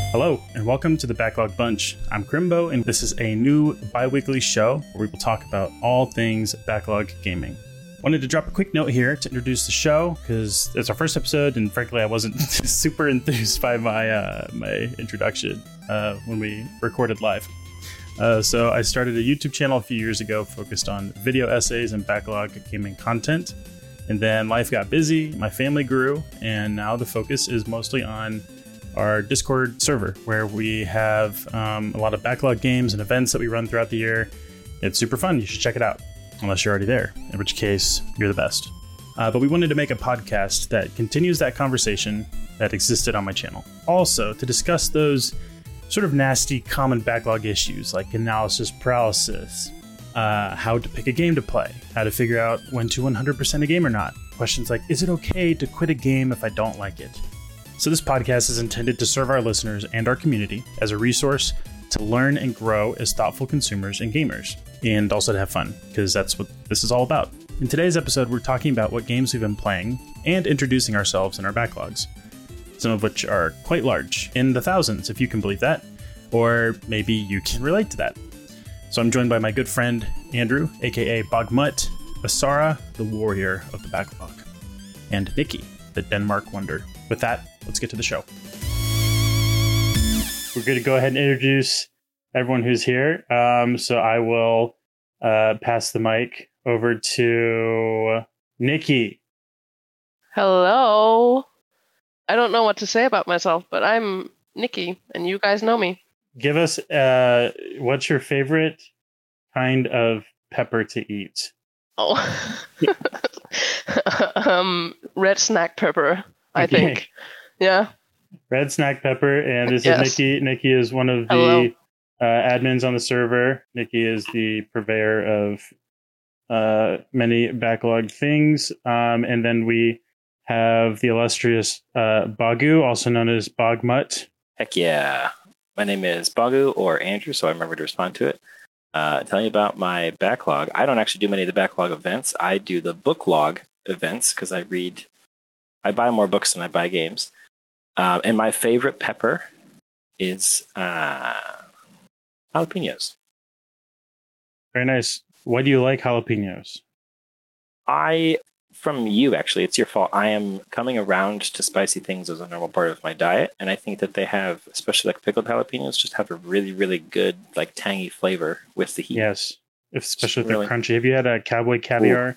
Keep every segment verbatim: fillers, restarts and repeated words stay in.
Hello, and welcome to the Backlog Bunch. I'm Crimbo, and this is a new bi-weekly show where we will talk about all things backlog gaming. Wanted to drop a quick note here to introduce the show, because it's our first episode, and frankly, I wasn't super enthused by my uh, my introduction uh, when we recorded live. Uh, so I started a YouTube channel a few years ago focused on video essays and backlog gaming content. And then life got busy, my family grew, and now the focus is mostly on our Discord server, where we have um, a lot of backlog games and events that we run throughout the year. It's super fun. You should check it out, unless you're already there, in which case you're the best. Uh, but we wanted to make a podcast that continues that conversation that existed on my channel. Also, to discuss those sort of nasty common backlog issues like analysis paralysis, uh, how to pick a game to play, how to figure out when to one hundred percent a game or not. Questions like, is it okay to quit a game if I don't like it? So this podcast is intended to serve our listeners and our community as a resource to learn and grow as thoughtful consumers and gamers, and also to have fun, because that's what this is all about. In today's episode, we're talking about what games we've been playing and introducing ourselves and our backlogs, some of which are quite large, in the thousands, if you can believe that, or maybe you can relate to that. So I'm joined by my good friend, Andrew, aka Bogmutt, Asara, the warrior of the backlog, and Nikki, the Denmark wonder. With that, let's get to the show. We're going to go ahead and introduce everyone who's here. Um, so I will uh, pass the mic over to Nikki. Hello. I don't know what to say about myself, but I'm Nikki, and you guys know me. Give us, uh, what's your favorite kind of pepper to eat? Oh, um, red snack pepper. I Okay. think. Yeah. Red snack pepper, and this Yes. is Nikki. Nikki is one of the Hello. uh, admins on the server. Nikki is the purveyor of uh, many backlog things. Um, and then we have the illustrious uh, Bagu, also known as Bogmutt. Heck yeah. My name is Bagu, or Andrew, so I remember to respond to it. Uh, tell you about my backlog. I don't actually do many of the backlog events. I do the book log events because I read, I buy more books than I buy games. Uh, and my favorite pepper is uh, jalapenos. Very nice. Why do you like jalapenos? I, from you actually, it's your fault. I am coming around to spicy things as a normal part of my diet. And I think that they have, especially like pickled jalapenos, just have a really, really good, like tangy flavor with the heat. Yes, especially if Really? they're crunchy. Have you had a cowboy caviar?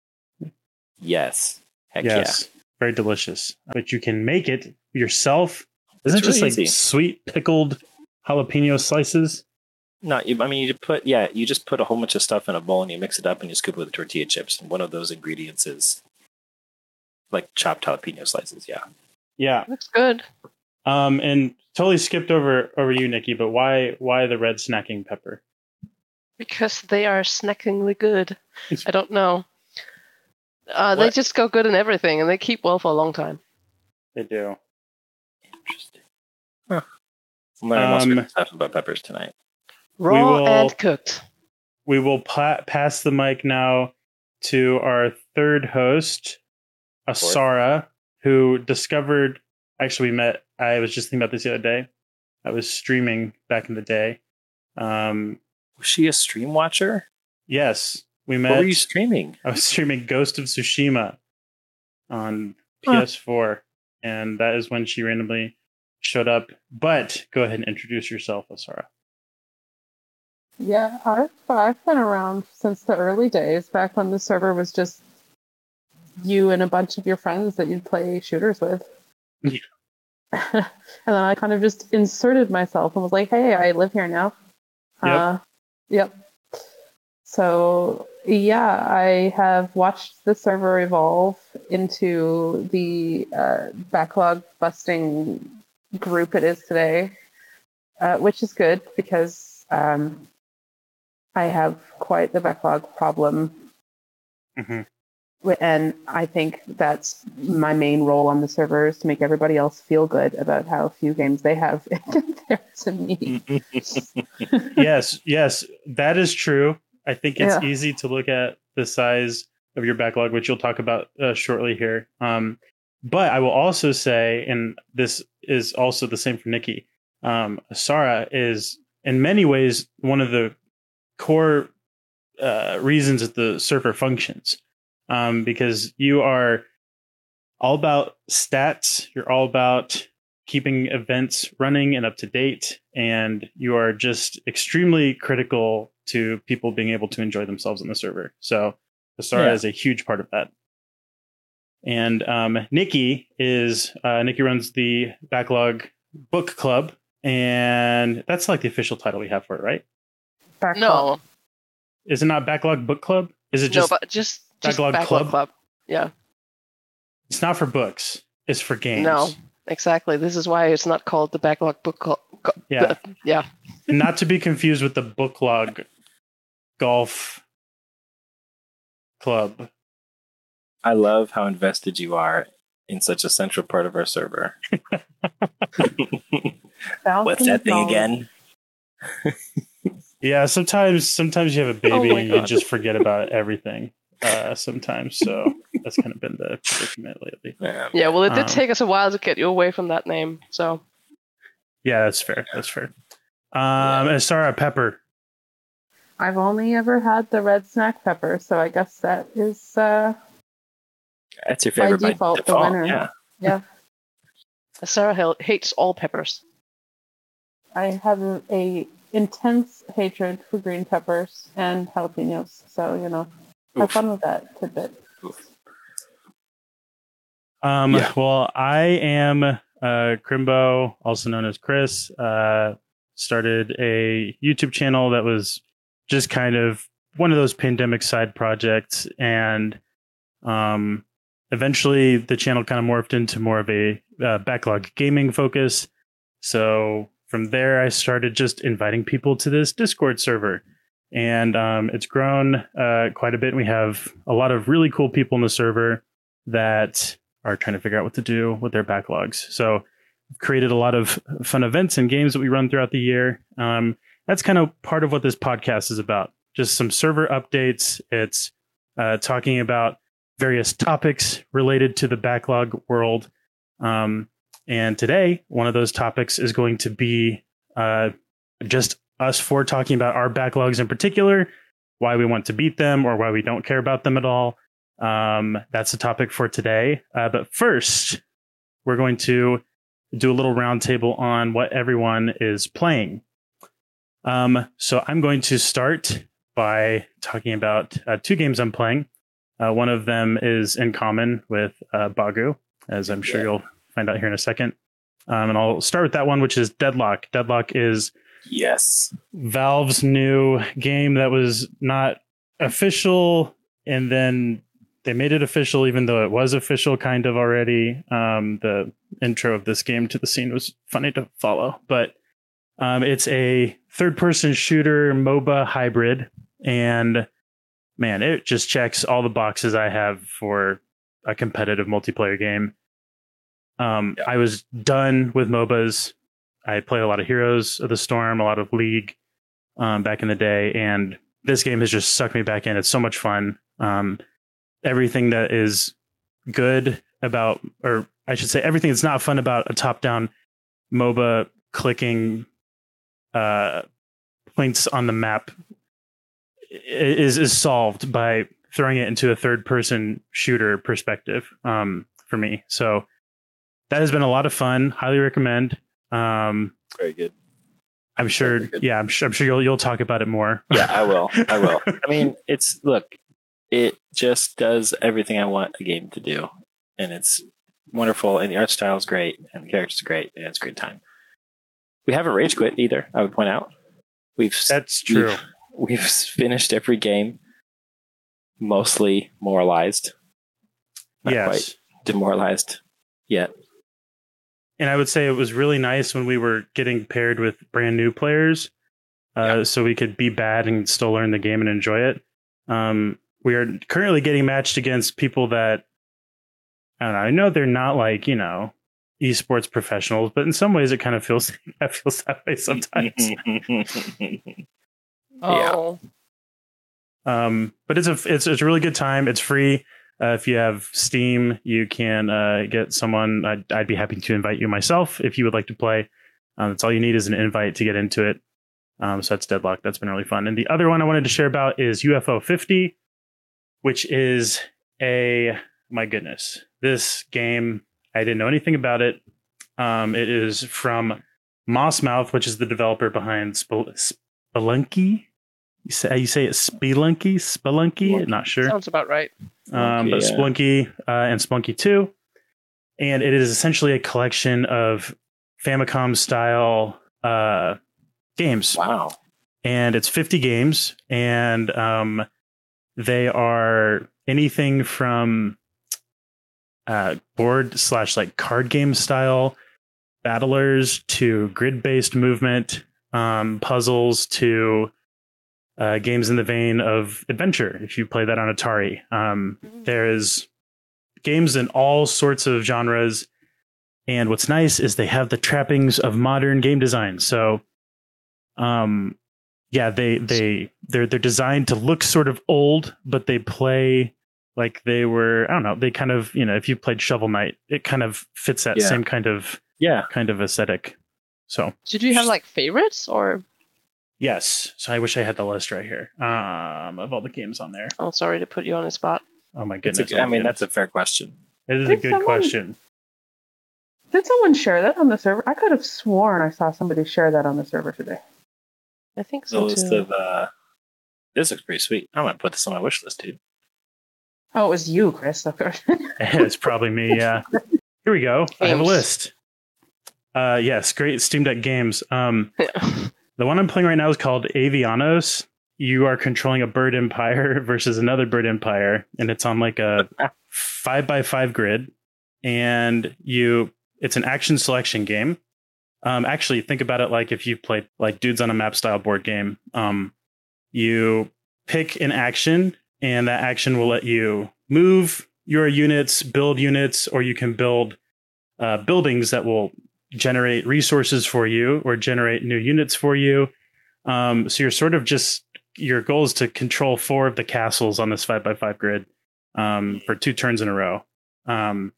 Yes. Heck Yes, very delicious. But you can make it yourself. Isn't It's it just really like easy. sweet pickled jalapeno slices? No, you, I mean, you put, yeah, you just put a whole bunch of stuff in a bowl and you mix it up and you scoop it with tortilla chips. And one of those ingredients is like chopped jalapeno slices. Yeah. Yeah. Looks good. Um, and totally skipped over over you, Nikki. But why why the red snacking pepper? Because they are snackingly good. I don't know. Uh, they What? just go good in everything, and they keep well for a long time. They do. Interesting. Huh. I'm learning lots of Um, good stuff about peppers tonight. Raw will- and cooked. We will pa- pass the mic now to our third host, Asara, who discovered. Actually, we met. I was just thinking about this the other day. I was streaming back in the day. Um, Was she a stream watcher? yes, we What met. were you streaming? I was streaming Ghost of Tsushima on P Huh. S four, and that is when she randomly showed up. But go ahead and introduce yourself, Asara. Yeah, I've, I've been around since the early days, back when the server was just you and a bunch of your friends that you'd play shooters with. Yeah. And then I kind of just inserted myself and was like, hey, I live here now. Yep. Uh, yep. So, yeah, I have watched the server evolve into the uh, backlog busting group it is today, uh, which is good because um, I have quite the backlog problem. Mhm. Wi- And I think that's my main role on the server is to make everybody else feel good about how few games they have in comparison to me. Yes, yes, that is true. I think it's Yeah. easy to look at the size of your backlog, which you'll talk about uh, shortly here. Um, but I will also say, and this is also the same for Nikki, um, Asara is in many ways one of the core uh, reasons that the server functions, um, because you are all about stats. You're all about keeping events running and up to date, and you are just extremely critical to people being able to enjoy themselves on the server. So Asara Yeah. is a huge part of that. And um, Nikki is uh, Nikki runs the Backlog Book Club, and that's like the official title we have for it, right? Backlog. No, Is it not Backlog Book Club? Is it no, just? but just just Backlog backlog Club? club. Yeah, It's not for books. It's for games. no, exactly. This is why it's not called the backlog book club. Yeah. yeah. Not to be confused with the Booklog Golf Club. I love how invested you are in such a central part of our server. What's that thing again? Yeah, sometimes sometimes you have a baby Oh my and you God. just forget about everything. Uh, sometimes, so that's kind of been the predicament lately. Yeah. Yeah, well, it did Um, take us a while to get you away from that name. So Yeah, that's fair. That's fair. Um, and Sarah Pepper. I've only ever had the red snack pepper, so I guess that is uh, That's your by favorite by default, default. the winner. Yeah. Yeah, Sarah Hill hates all peppers. I have a, a intense hatred for green peppers and jalapenos. So you know, have Oof. fun with that tidbit. Um, Yeah. Well, I am uh, Crimbo, also known as Chris. Uh, started a YouTube channel that was just kind of one of those pandemic side projects, and um, eventually the channel kind of morphed into more of a uh, backlog gaming focus. So from there, I started just inviting people to this Discord server, and um, it's grown uh, quite a bit. We have a lot of really cool people in the server that are trying to figure out what to do with their backlogs. So we've created a lot of fun events and games that we run throughout the year. Um, that's kind of part of what this podcast is about. Just some server updates. It's uh, talking about various topics related to the backlog world. Um, and today, one of those topics is going to be uh, just us four talking about our backlogs in particular, why we want to beat them or why we don't care about them at all. Um, that's the topic for today. Uh, but first, we're going to do a little roundtable on what everyone is playing. Um, so I'm going to start by talking about uh, two games I'm playing. Uh, one of them is in common with uh, Bagu, as I'm sure Yeah. you'll find out here in a second. Um, and I'll start with that one, which is Deadlock. Deadlock is Yes. Valve's new game that was not official, and then they made it official, even though it was official kind of already. Um, the intro of this game to the scene was funny to follow, but um, it's a third-person shooter MOBA hybrid, and man, it just checks all the boxes I have for a competitive multiplayer game. Um, Yeah. I was done with MOBAs. I played a lot of Heroes of the Storm, a lot of League um, back in the day, and this game has just sucked me back in. It's so much fun. Um, everything that is good about, or I should say, everything that's not fun about a top-down MOBA clicking uh, points on the map is is solved by throwing it into a third-person shooter perspective um, for me. So that has been a lot of fun. Highly recommend. Um, Very good. I'm sure. Very good. Yeah, I'm sure. I'm sure you'll you'll talk about it more. Yeah, I will. I will. I mean, it's look, it just does everything I want a game to do, and it's wonderful. And the art style is great, and the characters are great, and it's a great time. We haven't rage quit either. I would point out. We've That's true. We've, we've finished every game, mostly moralized. Not Yes. quite demoralized yet. And I would say it was really nice when we were getting paired with brand new players, uh, Yeah. so we could be bad and still learn the game and enjoy it. Um, we are currently getting matched against people that I don't know. I know they're not like, you know, esports professionals, but in some ways it kind of feels that feels that way sometimes. Oh, Um, but it's a it's it's a really good time. It's free. Uh, if you have Steam, you can uh, get someone. I'd, I'd be happy to invite you myself if you would like to play. Um, that's all you need is an invite to get into it. Um, so that's Deadlock. That's been really fun. And the other one I wanted to share about is U F O fifty, which is a, my goodness, this game, I didn't know anything about it. Um, it is from Mossmouth, which is the developer behind Spel- Spelunky. You say, you say it Spelunky? Spelunky? Spelunky. Not sure. Sounds about right. Um, but yeah. Spelunky uh, and Spelunky two. And it is essentially a collection of Famicom style uh, games. Wow. And it's fifty games. And um, they are anything from uh, board slash like card game style battlers to grid based movement, um, puzzles to uh, games in the vein of adventure. If you play that on Atari, um, there is games in all sorts of genres. And what's nice is they have the trappings of modern game design. So, um, yeah, they they they're they're designed to look sort of old, but they play like they were. I don't know. They kind of, you know, if you played Shovel Knight, it kind of fits that Yeah. same kind of Yeah. kind of aesthetic. So Did you have like favorites or? yes, so I wish I had the list right here um, of all the games on there. Oh, sorry to put you on the spot. Oh my It's goodness! a, oh I my mean, goodness. that's a fair question. It is a Did good someone- question. Did someone share that on the server? I could have sworn I saw somebody share that on the server today. I think The so list too. of uh, this looks pretty sweet. I'm gonna put this on my wish list too. Oh, it was you, Chris, of course. It's probably me. Yeah. Here we go. I have a Games. list. Uh, yes, great Steam Deck games. Um, the one I'm playing right now is called Avianos. You are controlling a bird empire versus another bird empire, and it's on like a five by five grid. And you, it's an action selection game. Um, actually, think about it like if you've played like Dudes on a Map style board game. Um, you pick an action, and that action will let you move your units, build units, or you can build uh, buildings that will generate resources for you or generate new units for you. Um, so you're sort of just, your goal is to control four of the castles on this five by five grid um, for two turns in a row. Um,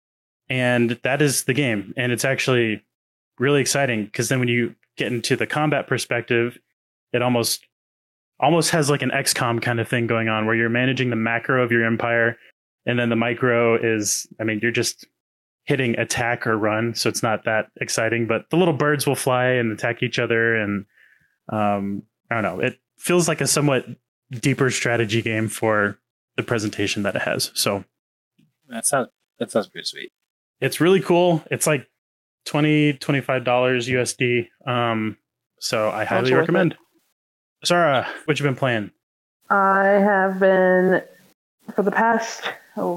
and that is the game. And it's actually really exciting because then when you get into the combat perspective, it almost almost has like an X COM kind of thing going on where you're managing the macro of your empire. And then the micro is, I mean, you're just hitting attack or run. So it's not that exciting, but the little birds will fly and attack each other. And um, I don't know, it feels like a somewhat deeper strategy game for the presentation that it has. So That sounds that sounds pretty sweet. it's really cool. It's like twenty dollars, twenty-five dollars U S D. Um, so I highly worth recommend. Sarah, what you been playing? I have been, for the past, oh,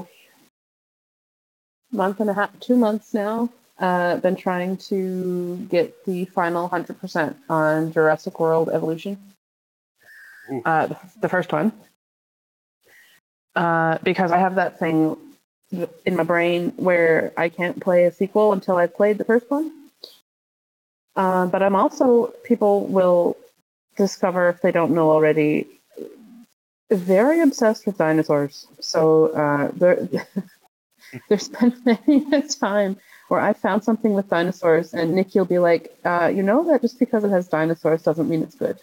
month and a half, two months now, uh, been trying to get the final one hundred percent on Jurassic World Evolution. Ooh. Uh, the, the first one. Uh, because I have that thing in my brain where I can't play a sequel until I've played the first one. Uh, but I'm also, people will discover, if they don't know already, very obsessed with dinosaurs. So uh, there, there's been many a time where I found something with dinosaurs, and Nikki will be like, uh, you know that just because it has dinosaurs doesn't mean it's good.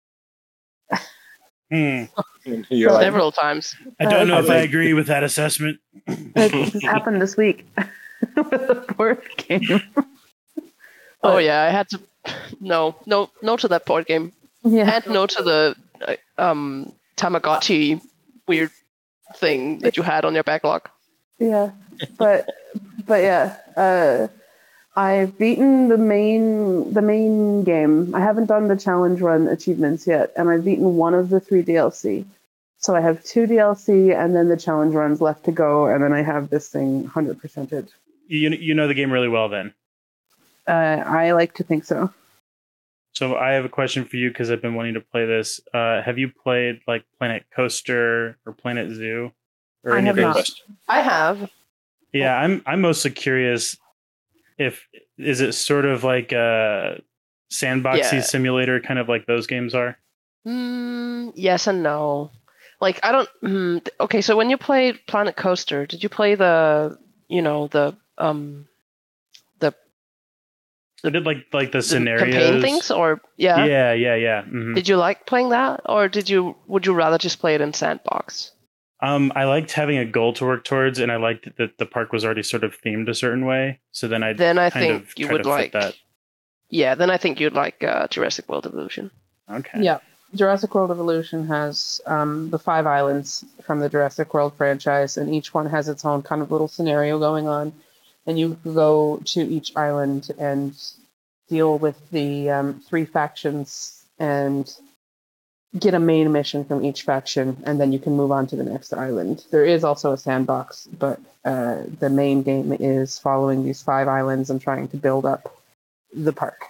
Hmm. You're So- like, Several times. I don't know Uh, if I agree with that assessment. It just happened this week with the board game. Oh But- yeah, I had to. No, no, no to that board game. Yeah. And no to the uh, um Tamagotchi weird thing that you had on your backlog. Yeah, but but yeah, uh, I've beaten the main the main game. I haven't done the challenge run achievements yet, and I've beaten one of the three D L C. So I have two D L C, and then the challenge runs left to go, and then I have this thing one hundred percented. You you know the game really well then. Uh, I like to think so. So I have a question for you because I've been wanting to play this. Uh, have you played like Planet Coaster or Planet Zoo? Or I any of have great those? not. question. I have. Yeah, I'm I'm mostly curious if is it sort of like a sandboxy Yeah. simulator, kind of like those games are. Mm, yes and no. Like I don't. Mm, okay, so when you played Planet Coaster, did you play the you know the um the I did like like the, the scenarios. campaign things, or yeah, Yeah, yeah, yeah. Mhm. Did you like playing that, or did you would you rather just play it in sandbox? Um, I liked having a goal to work towards, and I liked that the park was already sort of themed a certain way. So then I Then I kind think of you try would to like. fit that. Yeah, then I think you'd like uh, Jurassic World Evolution. Okay. Yeah. Jurassic World Evolution has um, the five islands from the Jurassic World franchise, and each one has its own kind of little scenario going on. And you go to each island and deal with the um, three factions and get a main mission from each faction, and then you can move on to the next island. There is also a sandbox, but uh, the main game is following these five islands and trying to build up the park.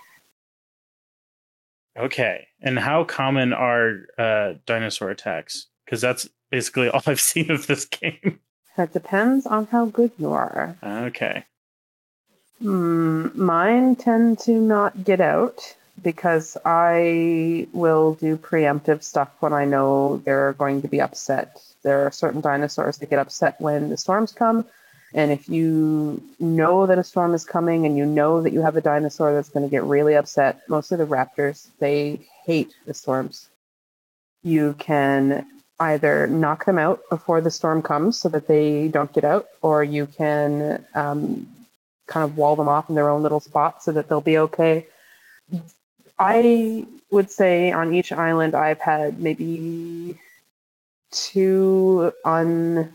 Okay. And how common are uh, dinosaur attacks? Because that's basically all I've seen of this game. That depends on how good you are. Okay. Hmm, mine tend to not get out because I will do preemptive stuff when I know they're going to be upset. There are certain dinosaurs that get upset when the storms come. And if you know that a storm is coming and you know that you have a dinosaur that's going to get really upset, mostly the raptors, they hate the storms. You can either knock them out before the storm comes so that they don't get out, or you can um, kind of wall them off in their own little spot so that they'll be okay. I would say on each island I've had maybe two unplanned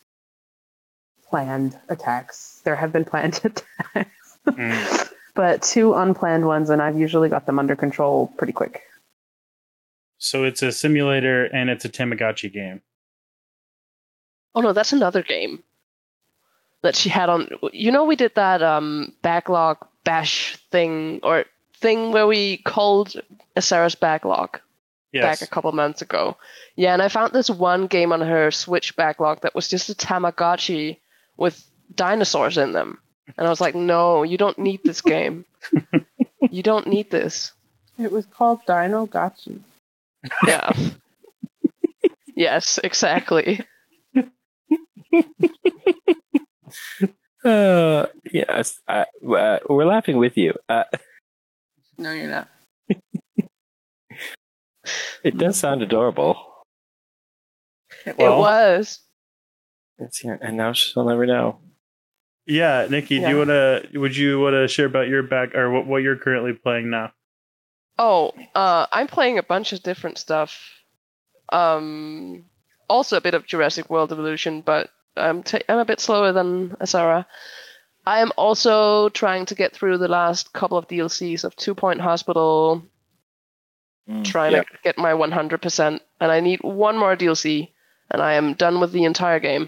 attacks. There have been planned attacks, Mm. but two unplanned ones, and I've usually got them under control pretty quick. So it's a simulator and it's a Tamagotchi game. Oh no, that's another game that she had on. You know, we did that um, backlog bash thing or thing where we called Sarah's backlog Yes. back a couple months ago. Yeah, and I found this one game on her Switch backlog that was just a Tamagotchi with dinosaurs in them. And I was like, no, you don't need this game. You don't need this. It was called Dino Gotchi. Yeah. Yes, exactly. Uh, yes, I, uh, we're laughing with you. Uh, No, you're not. it does sound adorable. It Well- was. It's here, and now she'll never know. Yeah, Nikki, do you Yeah. wanna? Would you wanna share about your back or what, what you're currently playing now? Oh, uh, I'm playing a bunch of different stuff. Um, also a bit of Jurassic World Evolution, but I'm t- I'm a bit slower than Asara. I am also trying to get through the last couple of D L Cs of Two Point Hospital, Mm, trying yeah. to get my one hundred percent, and I need one more D L C, and I am done with the entire game.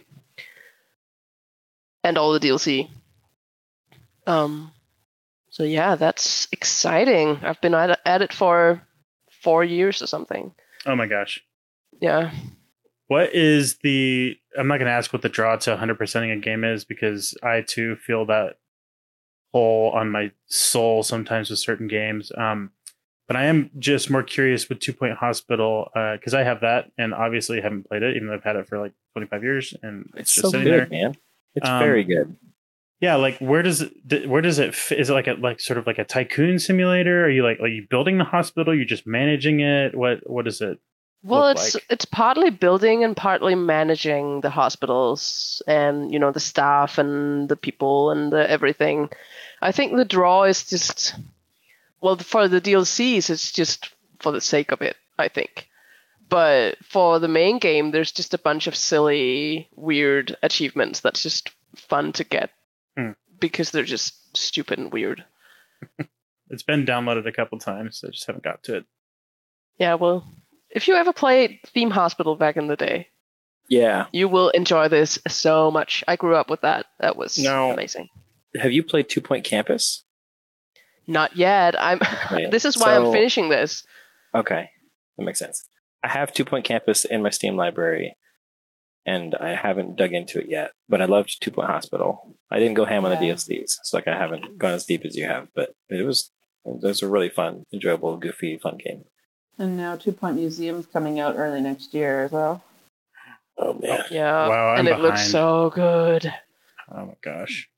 And all the D L C. Um, so yeah, that's exciting. I've been at, at it for four years or something. Oh my gosh. Yeah. What is the? I'm not going to ask what the draw to one hundred percenting a game is because I too feel that hole on my soul sometimes with certain games. Um, but I am just more curious with Two Point Hospital because uh, I have that and obviously haven't played it, even though I've had it for like twenty-five years and it's, It's just so sitting good, there. man. It's Um, very good. Yeah, like where does it? Where does it? Fit? Is it like a like sort of like a tycoon simulator? Are you like are you building the hospital? You're just managing it? What what is it? Well, look it's like? it's partly building and partly managing the hospitals and you know the staff and the people and the everything. I think the draw is just well for the D L Cs it's just for the sake of it, I think. But for the main game there's just a bunch of silly weird achievements that's just fun to get Hmm. because they're just stupid and weird. It's been downloaded a couple times. I just haven't got to it. Yeah, well, if you ever played Theme Hospital back in the day, Yeah. you will enjoy this so much. I grew up with that. That was No. amazing. Have you played Two Point Campus? Not yet. I'm. Okay, This is why I'm so- finishing this. Okay, that makes sense. I have Two Point Campus in my Steam library, and I haven't dug into it yet. But I loved Two Point Hospital. I didn't go ham on the Yeah. D L Cs, so like I haven't gone as deep as you have. But it was it was a really fun, enjoyable, goofy, fun game. And now Two Point Museum's coming out early next year as well. Oh man, Yeah, Wow, I'm and it looks behind. so good. Oh my gosh.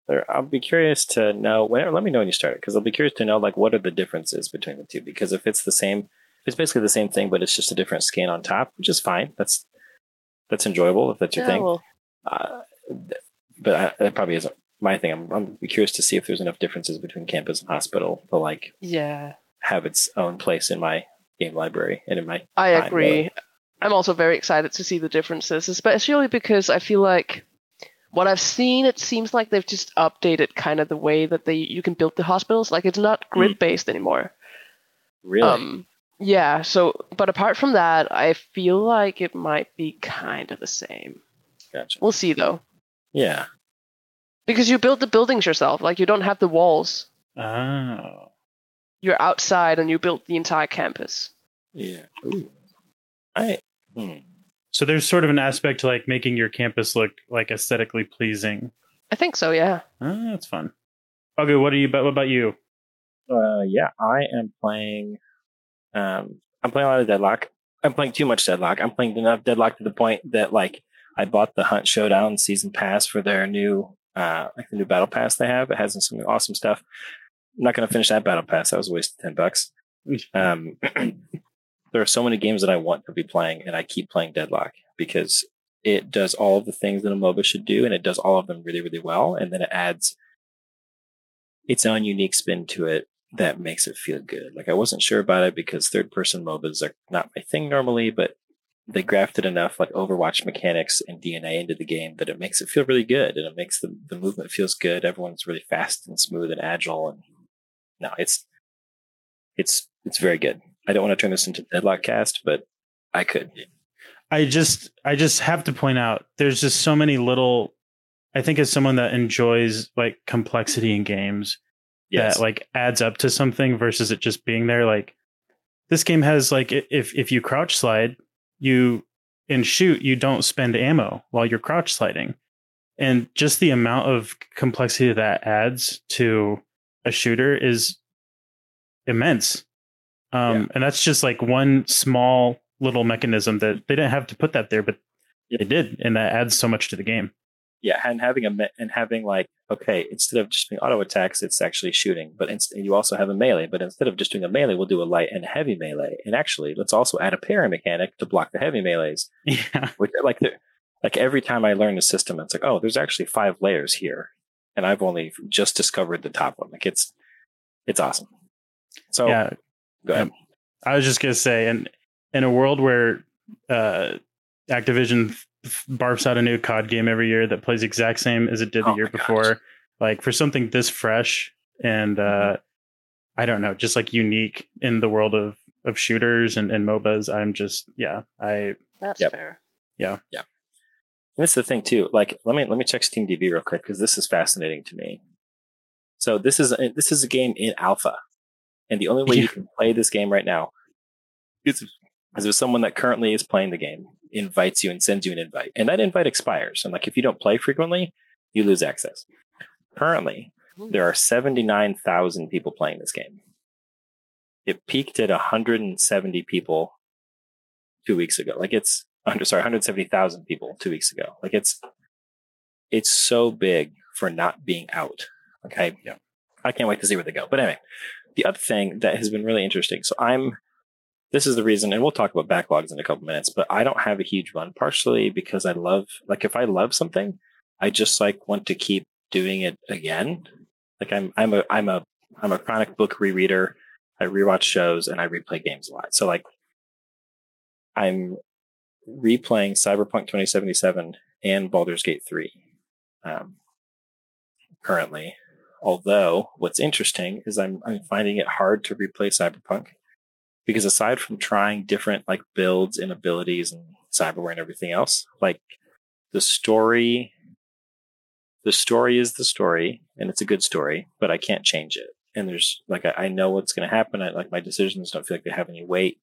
there, I'll be curious to know. When, let me know when you start it, because I'll be curious to know like what are the differences between the two. Because if it's the same, it's basically the same thing, but it's just a different skin on top, which is fine. That's that's enjoyable if that's your Yeah, thing. well, Uh, but I, that probably isn't my thing. I'm, I'm curious to see if there's enough differences between campus and hospital to like yeah, have its own place in my game library and in my. I time, agree. really. I'm also very excited to see the differences, especially because I feel like what I've seen, it seems like they've just updated kind of the way that they you can build the hospitals. Like it's not grid based anymore. Really? Um, yeah. So, but apart from that, I feel like it might be kind of the same. Gotcha. We'll see though, Yeah. because you build the buildings yourself. Like you don't have the walls. Oh. You're outside and you built the entire campus. Yeah. Ooh. I. Hmm. So there's sort of an aspect to like making your campus look like aesthetically pleasing. I think so. Yeah. Oh, that's fun. Okay, what are you? What about you? Uh, yeah, I am playing. Um, I'm playing a lot of Deadlock. I'm playing too much Deadlock. I'm playing enough Deadlock to the point that like I bought the Hunt Showdown season pass for their new, uh, like the new battle pass they have. It has some awesome stuff. I'm not going to finish that battle pass. That was a waste of ten bucks. Um, there are so many games that I want to be playing, and I keep playing Deadlock because it does all of the things that a MOBA should do, and it does all of them really, really well. And then it adds its own unique spin to it that makes it feel good. Like I wasn't sure about it because third-person MOBAs are not my thing normally, but they grafted enough like Overwatch mechanics and D N A into the game that it makes it feel really good, and it makes the, the movement feels good. Everyone's really fast and smooth and agile, and no, it's it's it's very good. I don't want to turn this into Deadlock cast, but I could. I just I just have to point out there's just so many little. I think as someone that enjoys like complexity in games, Yes. that like adds up to something versus it just being there. Like this game has like if if you crouch slide, you and shoot, you don't spend ammo while you're crouch sliding, and just the amount of complexity that adds to a shooter is immense. Um, Yeah. And that's just like one small little mechanism that they didn't have to put that there, but Yeah. they did, and that adds so much to the game. Yeah, and having a me- and having like okay, instead of just being auto attacks, it's actually shooting. But inst- you also have a melee. But instead of just doing a melee, we'll do a light and heavy melee. And actually, let's also add a parry mechanic to block the heavy melees. Yeah, Which like the, like every time I learn the system, it's like oh, there's actually five layers here, and I've only just discovered the top one. Like it's it's awesome. So yeah. go ahead. I was just gonna say, and in a world where uh, Activision f- barfs out a new C O D game every year that plays exact same as it did the Oh year my gosh. before, like for something this fresh and uh, I don't know, just like unique in the world of of shooters and, and MOBAs, I'm just yeah, I That's Yep. fair. And that's the thing too. Like, let me let me check SteamDB real quick because this is fascinating to me. So this is a, this is a game in alpha, and the only way Yeah. you can play this game right now is, is if someone that currently is playing the game invites you and sends you an invite, and that invite expires. And like, if you don't play frequently, you lose access. Currently, there are seventy-nine thousand people playing this game. It peaked at one hundred seventy people two weeks ago. Like it's under sorry, one hundred seventy thousand people two weeks ago. Like it's it's so big for not being out. Okay. Yeah. I can't wait to see where they go. But anyway, the other thing that has been really interesting. So I'm this is the reason, and we'll talk about backlogs in a couple minutes, but I don't have a huge run, partially because I love like if I love something, I just like want to keep doing it again. Like I'm I'm a I'm a I'm a chronic book rereader. I rewatch shows and I replay games a lot. So like I'm replaying Cyberpunk twenty seventy-seven and Baldur's Gate three um, currently. Although what's interesting is I'm I'm finding it hard to replay Cyberpunk because aside from trying different like builds and abilities and cyberware and everything else, like the story, the story is the story and it's a good story, but I can't change it. And there's like I, I know what's going to happen. I, like my decisions don't feel like they have any weight.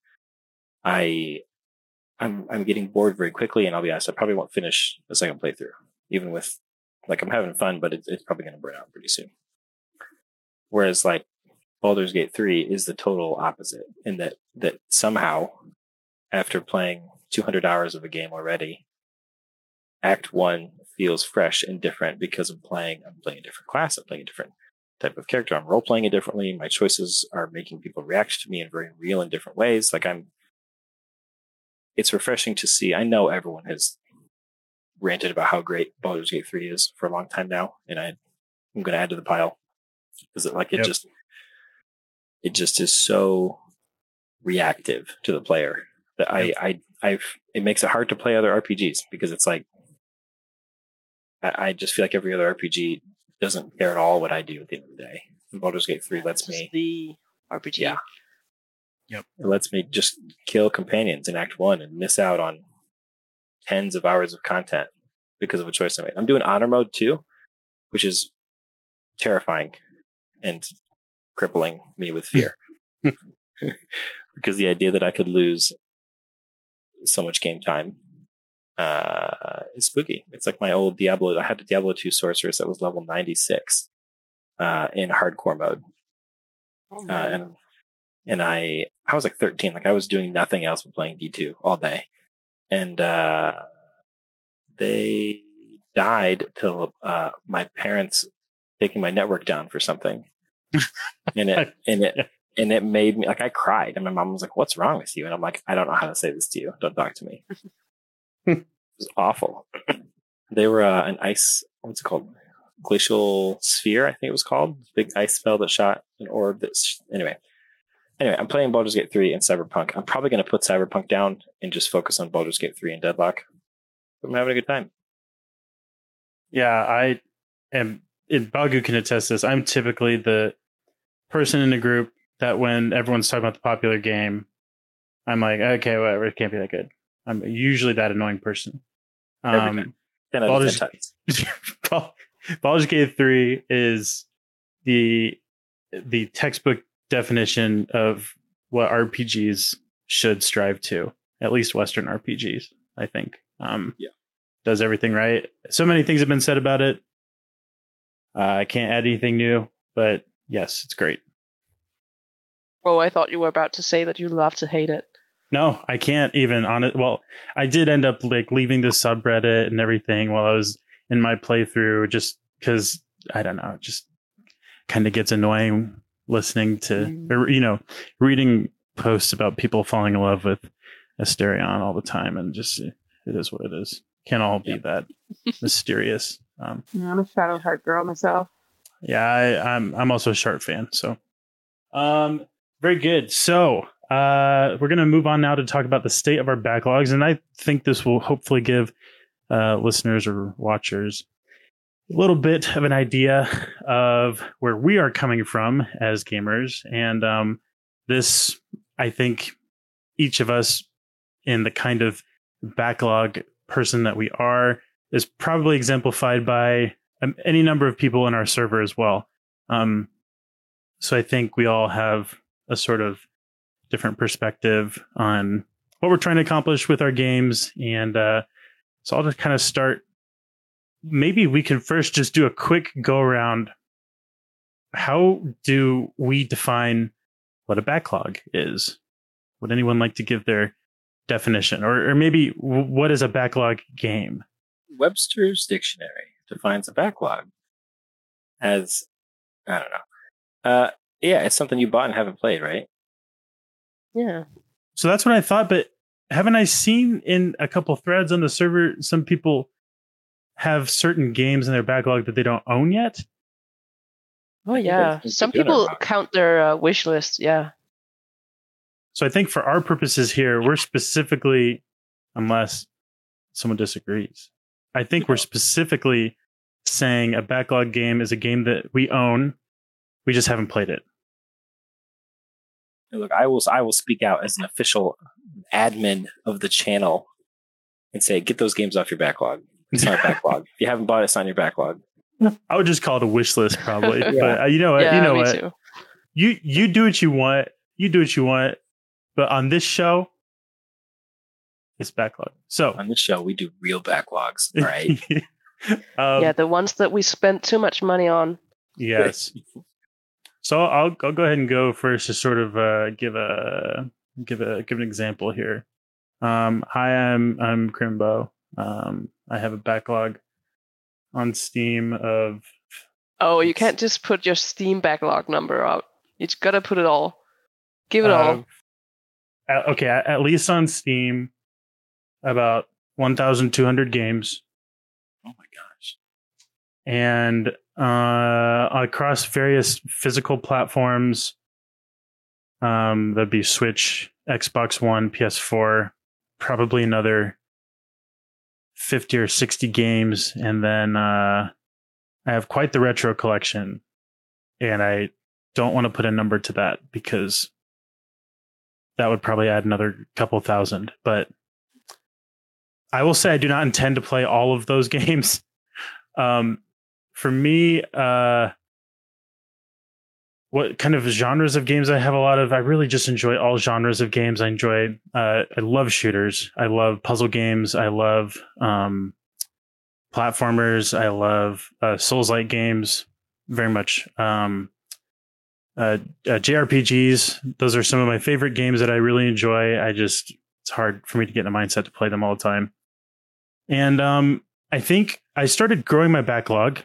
I I'm I'm getting bored very quickly, and I'll be honest, I probably won't finish the second playthrough, even with like I'm having fun, but it's it's probably going to burn out pretty soon. Whereas like Baldur's Gate three is the total opposite in that that somehow after playing two hundred hours of a game already, Act one feels fresh and different because I'm playing. I'm playing a different class. I'm playing a different type of character. I'm role playing it differently. My choices are making people react to me in very real and different ways. Like I'm. It's refreshing to see. I know everyone has ranted about how great Baldur's Gate three is for a long time now, and I, I'm going to add to the pile because it like it yep. just it just is so reactive to the player that yep. I I I it makes it hard to play other R P Gs because it's like I, I just feel like every other R P G doesn't care at all what I do at the end of the day. And Baldur's Gate three lets me the R P G. Yeah. Yep. It lets me just kill companions in Act One and miss out on tens of hours of content because of a choice I made. I'm doing honor mode too, which is terrifying and crippling me with fear. Because the idea that I could lose so much game time uh, is spooky. It's like my old Diablo. I had a Diablo two sorceress that was level ninety-six uh, in hardcore mode. Oh, uh, and and I I was like thirteen. Like I was doing nothing else but playing D two all day. And uh, they died till uh, my parents taking my network down for something. and it and it and it made me like I cried. And my mom was like, "What's wrong with you?" And I'm like, "I don't know how to say this to you. Don't talk to me." It was awful. They were uh, an ice. What's it called? Glacial sphere, I think it was called. Big ice spell that shot an orb. That's anyway. Anyway, I'm playing Baldur's Gate three and Cyberpunk. I'm probably going to put Cyberpunk down and just focus on Baldur's Gate three and Deadlock. I'm having a good time. Yeah, I am. And Bagu can attest this. I'm typically the person in the group that when everyone's talking about the popular game, I'm like, okay, whatever, it can't be that good. I'm usually that annoying person. Um, Baldur's, Baldur's Gate three is the the textbook definition of what R P Gs should strive to, at least Western R P Gs, I think. Um, yeah. Does everything right. So many things have been said about it. Uh, I can't add anything new, but yes, it's great. Oh, I thought you were about to say that you love to hate it. No, I can't even on it. Well, I did end up like leaving the subreddit and everything while I was in my playthrough, just because I don't know, it just kind of gets annoying listening to, mm. or, you know, reading posts about people falling in love with Asterion all the time, and just it is what it is. Can't all be yeah. that mysterious. Um, I'm a Shadowheart girl myself. Yeah, I, I'm. I'm also a Sharp fan. So, um, very good. So, uh, we're gonna move on now to talk about the state of our backlogs, and I think this will hopefully give uh, listeners or watchers a little bit of an idea of where we are coming from as gamers, and um, this, I think, each of us in the kind of backlog person that we are is probably exemplified by um, any number of people in our server as well. Um, so I think we all have a sort of different perspective on what we're trying to accomplish with our games. And uh, so I'll just kind of start. Maybe we can first just do a quick go around. How do we define what a backlog is? Would anyone like to give their definition, or, or maybe what is a backlog game? Webster's Dictionary defines a backlog as, I don't know. Uh, yeah, it's something you bought and haven't played, right? Yeah. So that's what I thought, but haven't I seen in a couple threads on the server, some people have certain games in their backlog that they don't own yet? Oh, yeah. Some people count their uh, wish list, yeah. So I think for our purposes here, we're specifically, unless someone disagrees, I think we're specifically saying a backlog game is a game that we own. We just haven't played it. Look, I will I will speak out as an official admin of the channel and say, get those games off your backlog. It's not a backlog. If you haven't bought it, it's on your backlog. I would just call it a wish list, probably. yeah. But uh, you know what? Yeah, you know me what? Too. You you do what you want. You do what you want. But on this show, it's backlog. So on this show, we do real backlogs, all right? um, yeah, the ones that we spent too much money on. Yes. So I'll I'll go ahead and go first to sort of uh, give a give a give an example here. Um, hi, I'm I'm Crimbo. Um, I have a backlog on Steam of. Oh, you can't just put your Steam backlog number out. You just gotta put it all. Give it uh, all. At, okay, at, at least on Steam, about one thousand two hundred games. Oh my gosh. And uh, across various physical platforms, um, that'd be Switch, Xbox One, P S four, probably another fifty or sixty games. And then uh, I have quite the retro collection. And I don't want to put a number to that because that would probably add another couple thousand. But I will say I do not intend to play all of those games. Um, for me, uh, what kind of genres of games I have a lot of, I really just enjoy all genres of games. I enjoy, uh, I love shooters. I love puzzle games. I love um, platformers. I love uh, Souls-like games very much. Um, uh, uh, J R P Gs, those are some of my favorite games that I really enjoy. I just, it's hard for me to get in a mindset to play them all the time. And um, I think I started growing my backlog.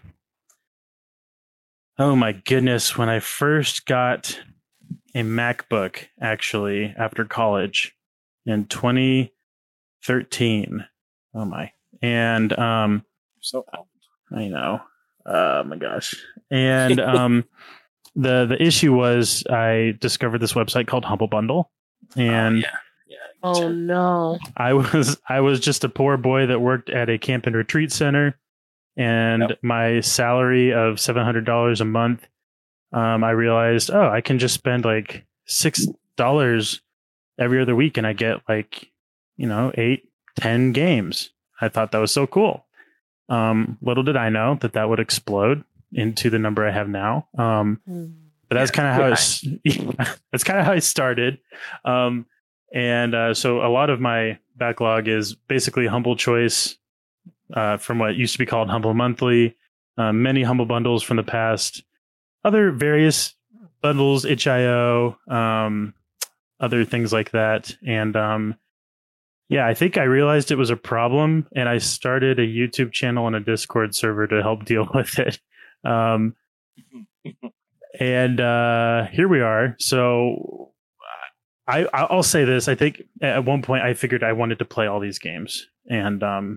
Oh my goodness, when I first got a MacBook, actually, after college in twenty thirteen. Oh my. And um, So old. I know. Oh my gosh. And um, the the issue was I discovered this website called Humble Bundle. And oh, yeah. Yeah. Oh no. I was I was just a poor boy that worked at a camp and retreat center, and Yep. my salary of seven hundred dollars a month, um, I realized, oh, I can just spend like six dollars every other week, and I get like, you know, eight, ten games. I thought that was so cool. Um, little did I know that that would explode into the number I have now. Um, but that's Yeah, kind of how yeah. it's. That's kind of how I started. Um, And uh, so a lot of my backlog is basically Humble Choice uh, from what used to be called Humble Monthly, uh, many Humble Bundles from the past, other various bundles, itch dot i o, um, other things like that. And um, yeah, I think I realized it was a problem, and I started a YouTube channel and a Discord server to help deal with it. Um, and uh, here we are. So I, I'll say this. I think at one point I figured I wanted to play all these games, and um,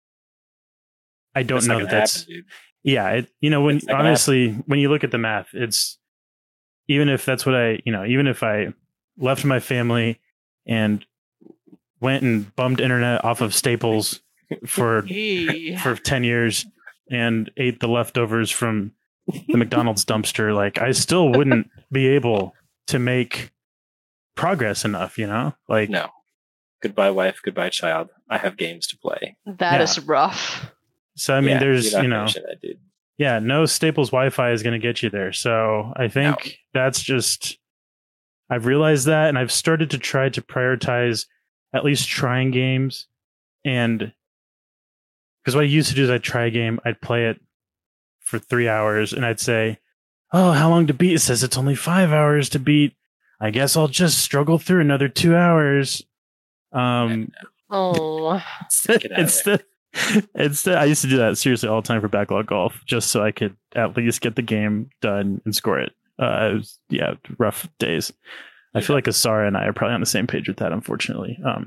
I don't That's know not that gonna that's happen, dude. yeah. It, you know, when That's not gonna honestly, when you look at the math, it's even if that's what I, you know, even if I left my family and went and bummed internet off of Staples for Hey. for ten years and ate the leftovers from the McDonald's dumpster, like I still wouldn't be able to make progress enough, you know? Like No. Goodbye, wife. Goodbye, child. I have games to play. That Yeah. is rough. so I mean Yeah, there's you're not you know finishing that, dude. yeah, no Staples Wi-Fi is going to get you there. So I think that's just I've realized that, and I've started to try to prioritize at least trying games. And because what I used to do is I'd try a game, I'd play it for three hours, and I'd say, "Oh, how long to beat?" It says it's only five hours to beat. I guess I'll just struggle through another two hours. Um, Oh. Get out of instead, instead, I used to do that seriously all the time for backlog golf, just so I could at least get the game done and score it. Uh, it was, yeah, rough days. I feel like Asara and I are probably on the same page with that, unfortunately. Um,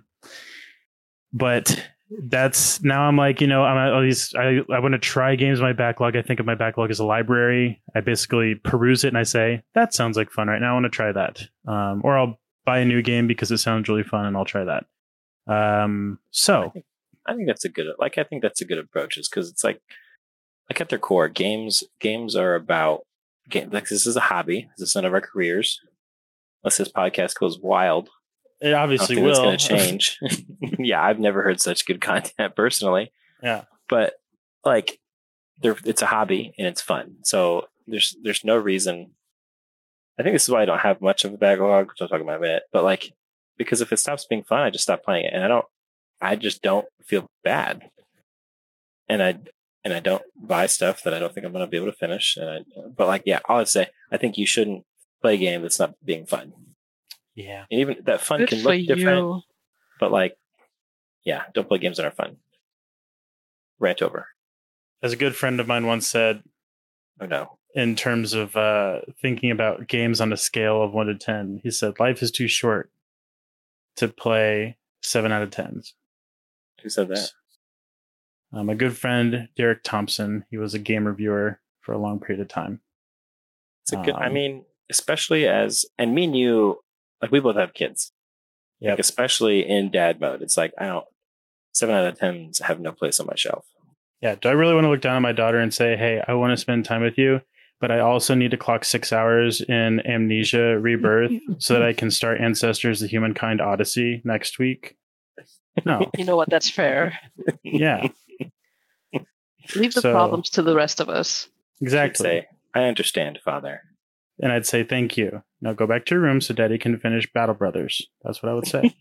but that's now I'm like, you know, I'm at least I, I want to try games in my backlog. I think of my backlog as a library. I basically peruse it and I say, that sounds like fun right now. I want to try that. Um, or I'll buy a new game because it sounds really fun and I'll try that. Um, so I think that's a good like I think that's a good approach, is because it's like like at their core, games games are about game like this is a hobby. This is none of our careers. Unless this podcast goes wild. it I obviously don't think will. that's gonna change. Yeah, I've never heard such good content personally. Yeah. But like there it's a hobby and it's fun. So there's there's no reason. I think this is why I don't have much of a backlog, which I'll talk about in a minute. But like because if it stops being fun, I just stop playing it. And I don't I just don't feel bad. And I and I don't buy stuff that I don't think I'm gonna be able to finish. And I, but like yeah, I would say I think you shouldn't play a game that's not being fun. Yeah. And even that fun Good can for look different. you. But like, yeah, don't play games that are fun. Rant over. as a good friend of mine once said, Oh no. in terms of uh, thinking about games on a scale of one to ten, he said, life is too short to play seven out of tens. Who said that? Um, a good friend, Derek Thompson, he was a game reviewer for a long period of time. It's a good, I Um, mean, especially as, and me and you, like we both have kids. Yep. Like especially in dad mode, it's like I don't. Seven out of tens have no place on my shelf. Yeah. Do I really want to look down at my daughter and say, hey, I want to spend time with you, but I also need to clock six hours in Amnesia Rebirth so that I can start Ancestors, the Humankind Odyssey next week? No. You know what? That's fair. Yeah, Leave the So- problems to the rest of us. I'd exactly. say, I understand, Father. And I'd say, thank you. Now go back to your room so Daddy can finish Battle Brothers. That's what I would say.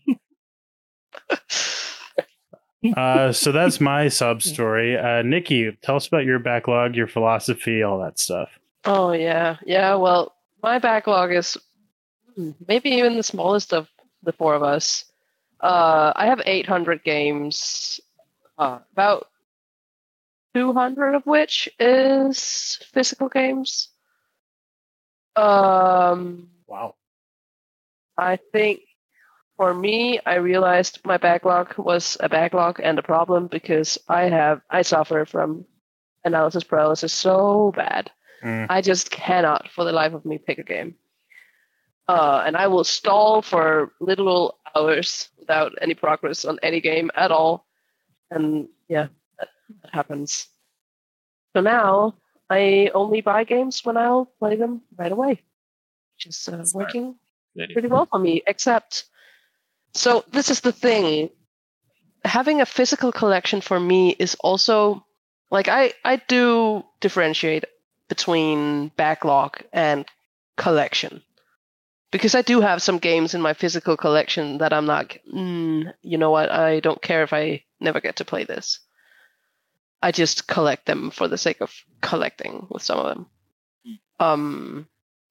uh, so that's my sub story. Uh, Nikki, tell us about your backlog, your philosophy, all that stuff. Oh yeah, yeah. Well, my backlog is hmm, maybe even the smallest of the four of us. Uh, I have eight hundred games, uh, about two hundred of which is physical games. Um, Wow. I think for me, I realized my backlog was a backlog and a problem because I have I suffer from analysis paralysis so bad. Mm. I just cannot, for the life of me, pick a game. Uh, and I will stall for literal hours without any progress on any game at all. And yeah, that, that happens. So now I only buy games when I'll play them right away, which is uh, Smart. working Good. pretty well for me. Except, so this is the thing. Having a physical collection for me is also like I I do differentiate between backlog and collection. Because I do have some games in my physical collection that I'm like, mm, you know what, I don't care if I never get to play this. I just collect them for the sake of collecting with some of them. Um,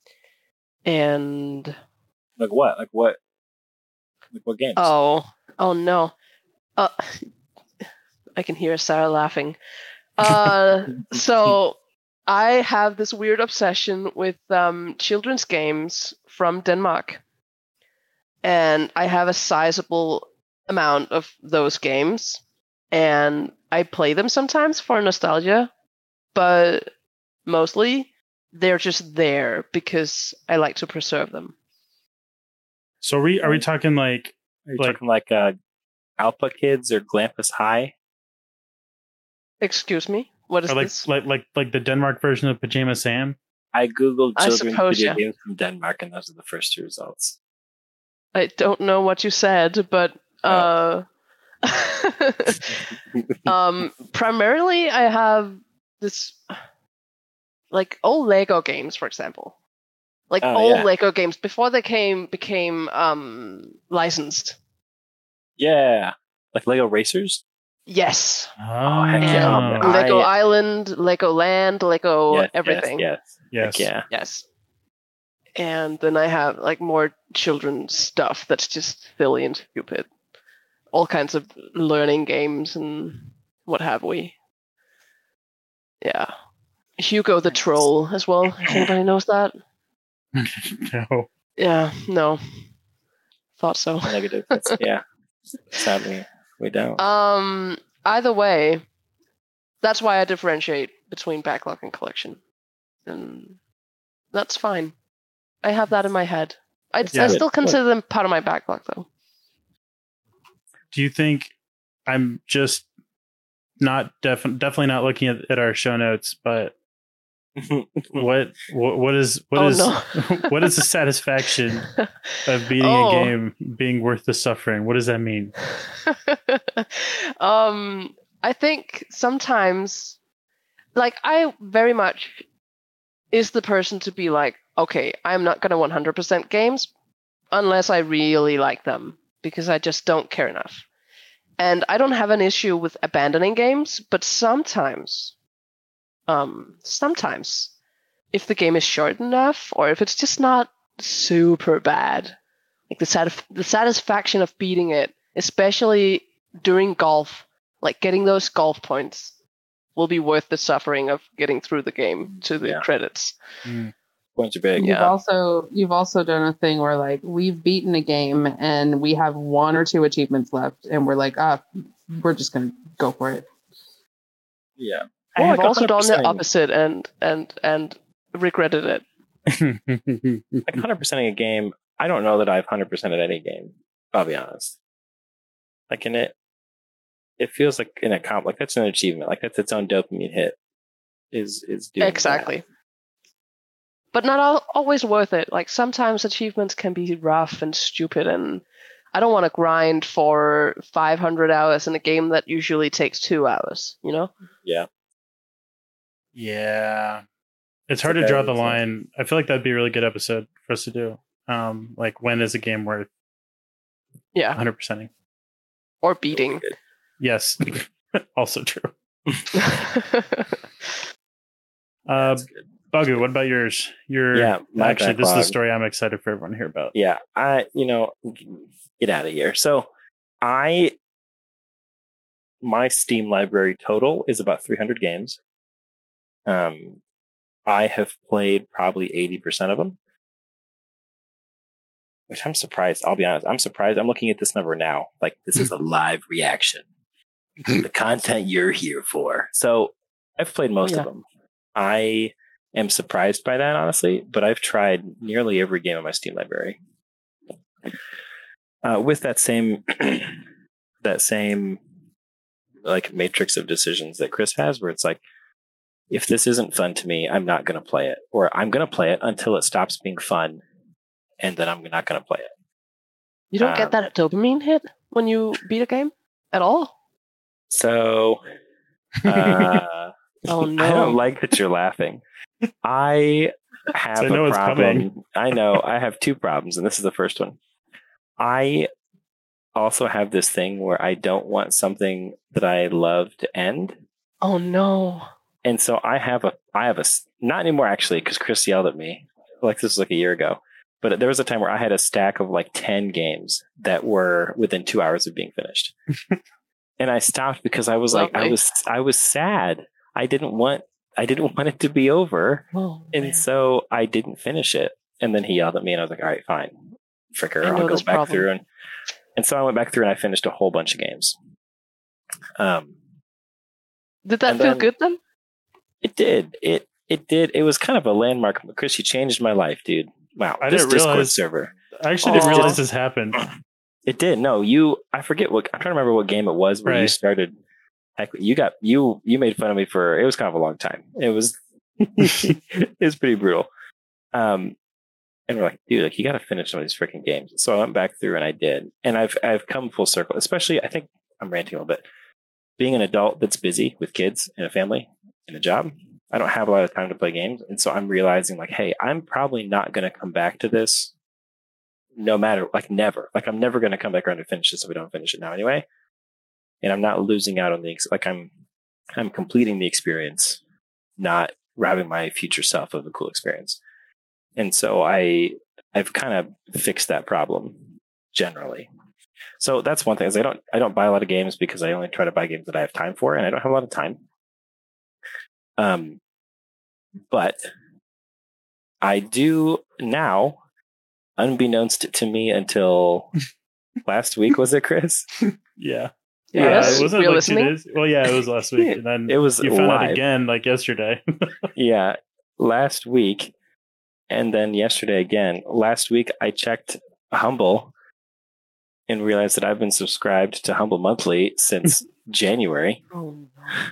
and Like what? Like what? Like what games? oh, oh no, uh, I can hear Sarah laughing. Uh, so I have this weird obsession with um, children's games from Denmark. And I have a sizable amount of those games. And I play them sometimes for nostalgia. But mostly, they're just there because I like to preserve them. So are we, are we talking like, Are you like- talking like uh, Alpha Kids or Glampus High? Excuse me? What is or like, this? like, like, like the Denmark version of Pajama Sam? I googled I children's suppose, video yeah. games from Denmark, and those are the first two results. I don't know what you said, but uh, um, primarily I have this like old Lego games, for example, like Oh, old yeah. Lego games before they came became um, licensed. Yeah, like Lego Racers. Yes, Oh, heck yeah. and I- Lego Island, Lego Land, Lego Yes, everything. Yes, yes. yes. Heck yeah. Yes. And then I have like more children's stuff that's just silly and stupid. All kinds of learning games and what have we. Yeah. Hugo the Troll as well. If anybody knows that? No. Yeah, no. Thought so. Negative. That's, yeah. Sadly, we don't. Um either way, that's why I differentiate between backlog and collection. And that's fine. I have that in my head. I, Yeah. I still consider them part of my backlog, though. Do you think I'm just not def- definitely not looking at, at our show notes, but what what, what is what Oh, is no. what is the satisfaction of beating Oh. a game being worth the suffering? What does that mean? um, I think sometimes, like, I very much is the person to be like, okay, I'm not going to one hundred percent games unless I really like them because I just don't care enough. And I don't have an issue with abandoning games, but sometimes, um, sometimes, if the game is short enough or if it's just not super bad, like the satisf- the satisfaction of beating it, especially during golf, like getting those golf points, will be worth the suffering of getting through the game to the Yeah. credits. Mm. Points are big. You've Yeah. also you've also done a thing where like we've beaten a game and we have one or two achievements left, and we're like, ah, we're just gonna go for it. Yeah. I have like also done the one hundred percent. opposite and and and regretted it. Like one hundred percent a game. I don't know that I've one hundred percent at any game. I'll be honest. Like in it, it feels like in a comp, like that's an achievement. Like that's its own dopamine hit. Is is doing Exactly. that. But not al- always worth it. Like sometimes achievements can be rough and stupid, and I don't want to grind for five hundred hours in a game that usually takes two hours. You know? Yeah. Yeah. It's hard It's to a draw very the easy. line. I feel like that'd be a really good episode for us to do. Um, like when is a game worth Yeah. one hundred percenting? Or beating. Yes. Also true. Uh, That's good. Bagu, what about yours? Your Yeah, my actually, this is the backlog. story I'm excited for everyone to hear about. Yeah, I you know get out of here. So I my Steam library total is about three hundred games. Um, I have played probably eighty percent of them, which I'm surprised. I'll be honest. I'm surprised. I'm looking at this number now. Like this is a live reaction. The content you're here for. So I've played most Yeah. of them. I am surprised by that, honestly, but I've tried nearly every game on my Steam library. Uh, with that same that same like matrix of decisions that Chris has, where it's like, if this isn't fun to me, I'm not going to play it, or I'm going to play it until it stops being fun, and then I'm not going to play it. You don't Um, get that dopamine hit when you beat a game at all? So, uh, Oh I don't no. like that you're laughing. I have So I know a it's problem. coming. I know I have two problems, and this is the first one. I also have this thing where I don't want something that I love to end. Oh no. And so I have a, I have a, s- not anymore actually, because Chris yelled at me. Like this was like a year ago. But there was a time where I had a stack of like ten games that were within two hours of being finished. And I stopped because I was like, I Lovely. was, I was sad. I didn't want, I didn't want it to be over. Oh, And man. so I didn't finish it. And then he yelled at me and I was like, all right, fine. Fricker, I know I'll go this back problem. through. And, and so I went back through and I finished a whole bunch of games. Um, Did that and feel then- good then? It did. It it did. It was kind of a landmark. Chris, you changed my life, dude. Wow. I this didn't Discord realize- server. I actually didn't Aw. realize this happened. It did. No, you. I forget what. I'm trying to remember what game it was where you Right. started. Heck, you got you. You made fun of me for. It was kind of a long time. It was. It was pretty brutal. Um, and we're like, dude, like you got to finish some of these freaking games. So I went back through and I did, and I've I've come full circle. Especially, I think I'm ranting a little bit. Being an adult that's busy with kids and a family and a job, I don't have a lot of time to play games, and so I'm realizing like, hey, I'm probably not going to come back to this. No matter, like never, like I'm never going to come back around to finish this if we don't finish it now anyway. And I'm not losing out on the ex- like I'm, I'm completing the experience, not robbing my future self of a cool experience. And so I, I've kind of fixed that problem generally. So that's one thing is I don't, I don't buy a lot of games because I only try to buy games that I have time for, and I don't have a lot of time. Um, but I do now. Unbeknownst to me until last week, was it, Chris? Yeah. Yes. it wasn't Real like listening? two days. Well, yeah, it was last week, and then It was you found out live. again like yesterday. Yeah, last week, and then yesterday again. Last week, I checked Humble and realized that I've been subscribed to Humble Monthly since January. Oh,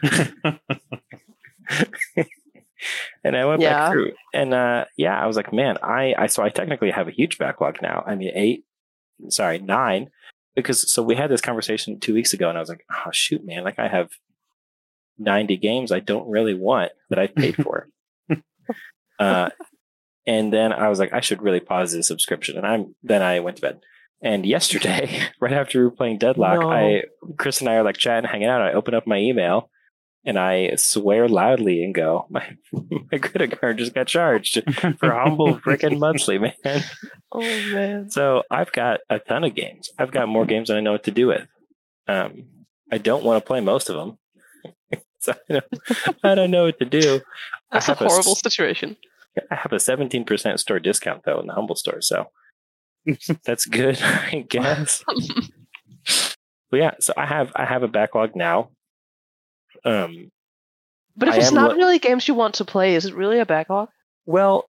And I went Yeah. back through, and uh, yeah, I was like, man, I, I so I technically have a huge backlog now. I mean, eight, sorry, nine, because so we had this conversation two weeks ago, and I was like, oh shoot, man, like I have ninety games I don't really want that I've paid for. uh, and then I was like, I should really pause this subscription, and I'm then I went to bed. And yesterday, right after we were playing Deadlock, No. I Chris and I are like chatting, hanging out. I open up my email. And I swear loudly and go, my my credit card just got charged for Humble freaking Monthly, man. oh man. So I've got a ton of games. I've got more games than I know what to do with. Um, I don't want to play most of them. So I don't, I don't know what to do. That's I a have a s- horrible situation. I have a seventeen percent store discount though in the Humble store, so that's good, I guess. But yeah, so I have I have a backlog now. Um, But if I it's am not lo- really games you want to play, is it really a backlog? well,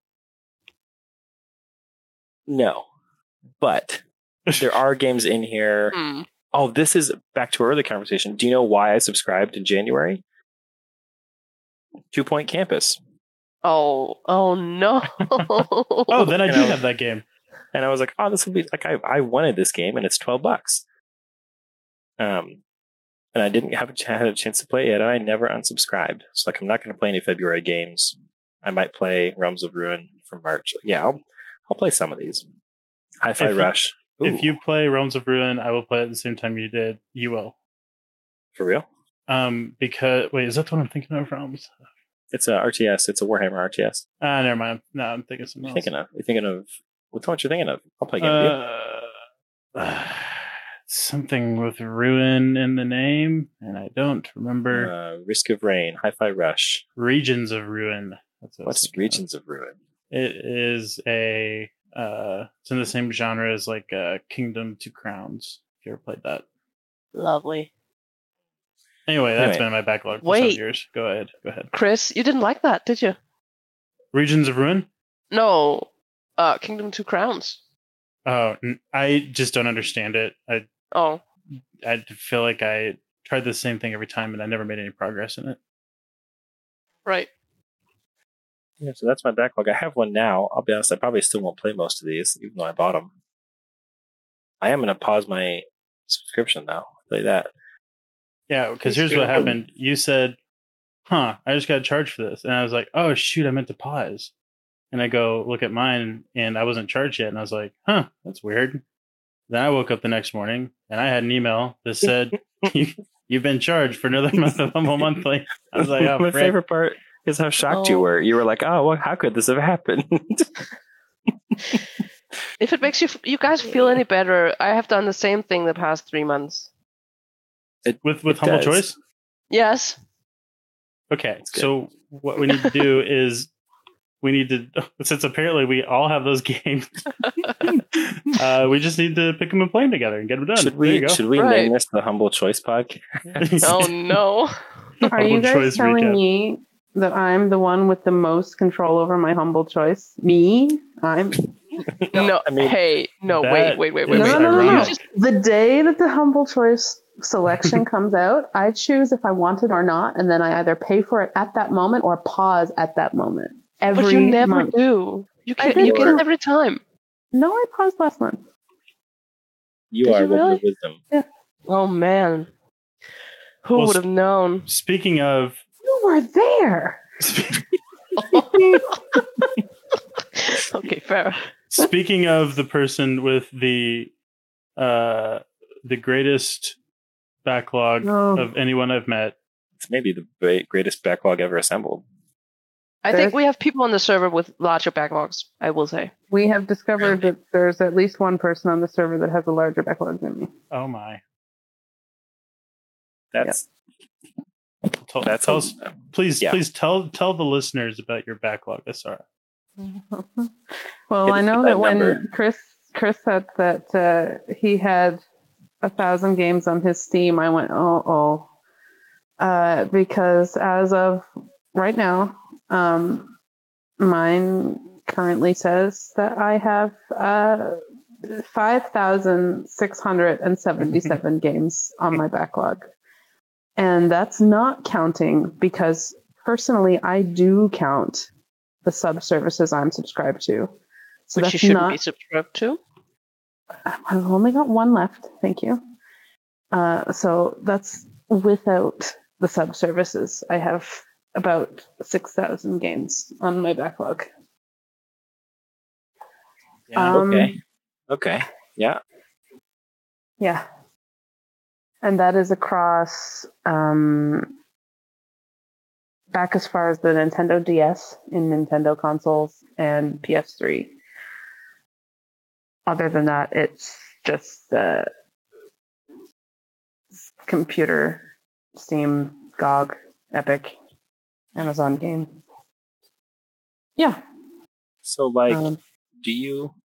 no, but there are games in here. Hmm. Oh, this is back to our early conversation. Do you know why I subscribed in January? Two Point Campus. Oh, oh no. Oh, then I You do know, have that game. And I was like, oh, this will be like I, I wanted this game and it's twelve bucks. Um, and I didn't have a, ch- had a chance to play it, and I never unsubscribed. So like, I'm not going to play any February games. I might play Realms of Ruin from March. Yeah, I'll I'll play some of these. Hi-Fi If you- Rush. Ooh, If you play Realms of Ruin, I will play it at the same time you did. You will. for real, Um, because wait, is that the one I'm thinking of? Realms? it's a R T S. It's a Warhammer R T S. Ah, never mind. No, I'm thinking of something You're else. thinking of? You're thinking of? What's what you're thinking of? I'll play a game with you. Uh, something with ruin in the name, and I don't remember. Uh, Risk of Rain, Hi-Fi Rush. Regions of Ruin. That's what I was What's thinking of. Regions of Ruin? It is a. Uh, it's in the same genre as like uh, Kingdom Two Crowns. If you ever played that. Lovely. Anyway, that's Anyway. been in my backlog for Wait. seven years. Go ahead. Go ahead. Chris, you didn't like that, did you? Regions of Ruin. No. Uh, Kingdom Two Crowns. Oh, n- I just don't understand it. I Oh. I feel like I tried the same thing every time, and I never made any progress in it. Right. Yeah, so that's my backlog. I have one now. I'll be honest, I probably still won't play most of these, even though I bought them. I am going to pause my subscription now. I'll tell you that. Yeah, because Please here's what do. happened. You said, "Huh, I just got charged for this," and I was like, "Oh shoot, I meant to pause." And I go look at mine, and I wasn't charged yet, and I was like, "Huh, that's weird." Then I woke up the next morning, and I had an email that said, you, "You've been charged for another month of Humble Monthly." I was like, "Oh, my frick." favorite part is how shocked you Oh. were. You were like, "Oh, well, how could this have happened?" If it makes you you guys feel any better, I have done the same thing the past three months. with with It Humble does. Choice." Yes. Okay, That's good. so what we need to do is we need to, since apparently we all have those games, uh, we just need to pick them and play them together and get them done. should There we you go. should we Right. name this the Humble Choice Podcast? Oh no. Are you Humble guys Choice telling recap. me that I'm the one with the most control over my humble choice? Me? I'm. No. I mean, hey. No. that Wait. Wait. Wait. Wait. is No, Wait. no, no, no, no. ironic. The day that the humble choice selection comes out, I choose if I want it or not, and then I either pay for it at that moment or pause at that moment. Every But you never month. do. You I can. You did. get it every time. No, I paused last month. you Did are you a woman really? of wisdom. Oh man. Who Well, would have known? Speaking of, You were there. Okay. Fair. speaking of the person with the uh, the greatest backlog No. of anyone I've met. It's maybe the great, greatest backlog ever assembled. I There's- think we have people on the server with larger backlogs. I will say. We have discovered that there's at least one person on the server that has a larger backlog than me. Oh my! That's Tell, that's tell us, please, yeah. please tell tell the listeners about your backlog. That's all right. Well, Hit I us know with that that when number. Chris Chris said that uh, he had a thousand games on his Steam, I went, oh, oh, uh, because as of right now, um, mine currently says that I have uh, five thousand six hundred and seventy-seven games on my backlog, and that's not counting because personally, I do count the sub services I'm subscribed to. So Which that's you shouldn't not. be subscribed to. I've only got one left. Thank you. Uh, so that's without the sub services. I have about six thousand games on my backlog. Yeah. Um, okay. Okay. Yeah. Yeah. And that is across um, back as far as the Nintendo D S in Nintendo consoles and P S three. Other than that, it's just uh, computer, Steam, G O G, Epic, Amazon game. Yeah. So, like, Um, do you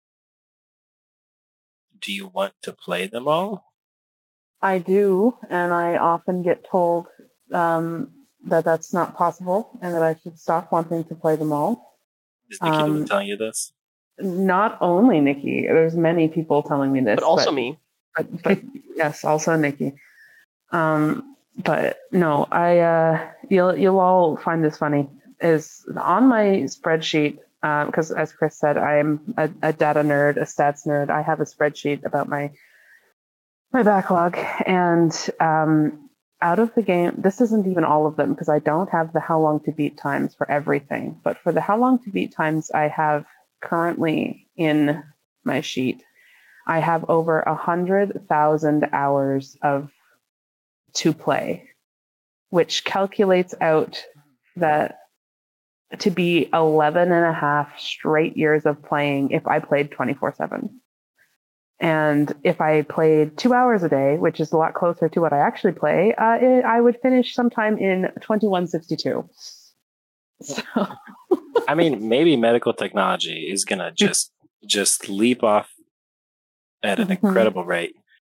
do you want to play them all? I do, and I often get told um, that that's not possible and that I should stop wanting to play them all. Is Nikki the one Um, telling you this? Not only Nikki, there's many people telling me this, But also me. But, but yes, also Nikki. Um, but no, I uh, you'll you'll all find this funny. Is on my spreadsheet because, as Chris said, I'm a, a data nerd, a stats nerd. I have a spreadsheet about my my backlog, and um, out of the game, this isn't even all of them because I don't have the how long to beat times for everything. But for the how long to beat times, I have currently in my sheet, I have over a hundred thousand hours of to play, which calculates out that to be eleven and a half straight years of playing if I played twenty-four seven. And if I played two hours a day, which is a lot closer to what I actually play, uh, it, I would finish sometime in twenty-one sixty-two. So. I mean, maybe medical technology is gonna just just leap off at an Mhm. incredible rate.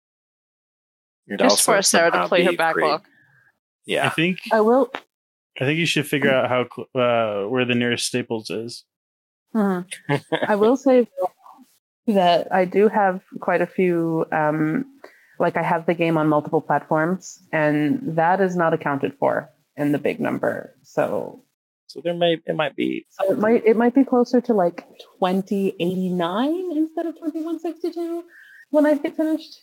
You'd Just also for Sarah to somehow play her be backlog. free. Yeah. I think I will. I think you should figure out how cl- uh, where the nearest Staples is. Mhm. I will say that I do have quite a few. Um, like I have the game on multiple platforms, and that is not accounted for in the big number. So, So there may it might be so it might it might be closer to like twenty eighty-nine instead of twenty-one sixty-two when I get finished.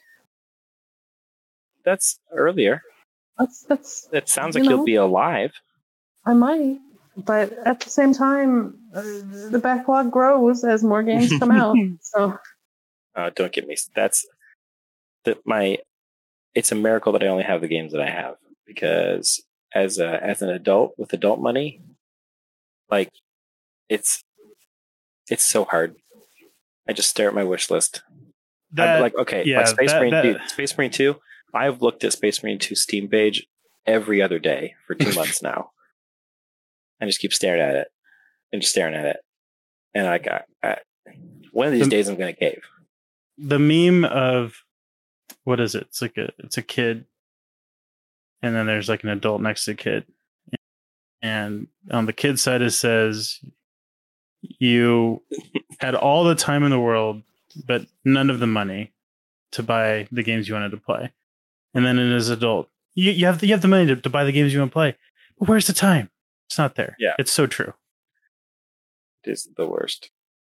that's earlier. That's that's. It sounds you like know, you'll be alive. I might, but at the same time, uh, the backlog grows as more games come out. So. Uh, don't get me. That's that my. It's a miracle that I only have the games that I have because as a as an adult with adult money, like it's it's so hard. I just stare at my wish list. That, I'm like, okay, yeah, like Space that- Marine, that- two, Space Marine two. I've looked at Space Marine two Steam page every other day for two months now. I just keep staring at it and just staring at it, and I got I, one of these The- days I'm going to cave. the meme of what is it? It's like a it's a kid, and then there's like an adult next to the kid, and on the kid side it says, "You had all the time in the world, but none of the money to buy the games you wanted to play." And then as an adult, you, you have the, you have the money to, to buy the games you want to play, but where's the time? It's not there. Yeah. It's so true. It is the worst.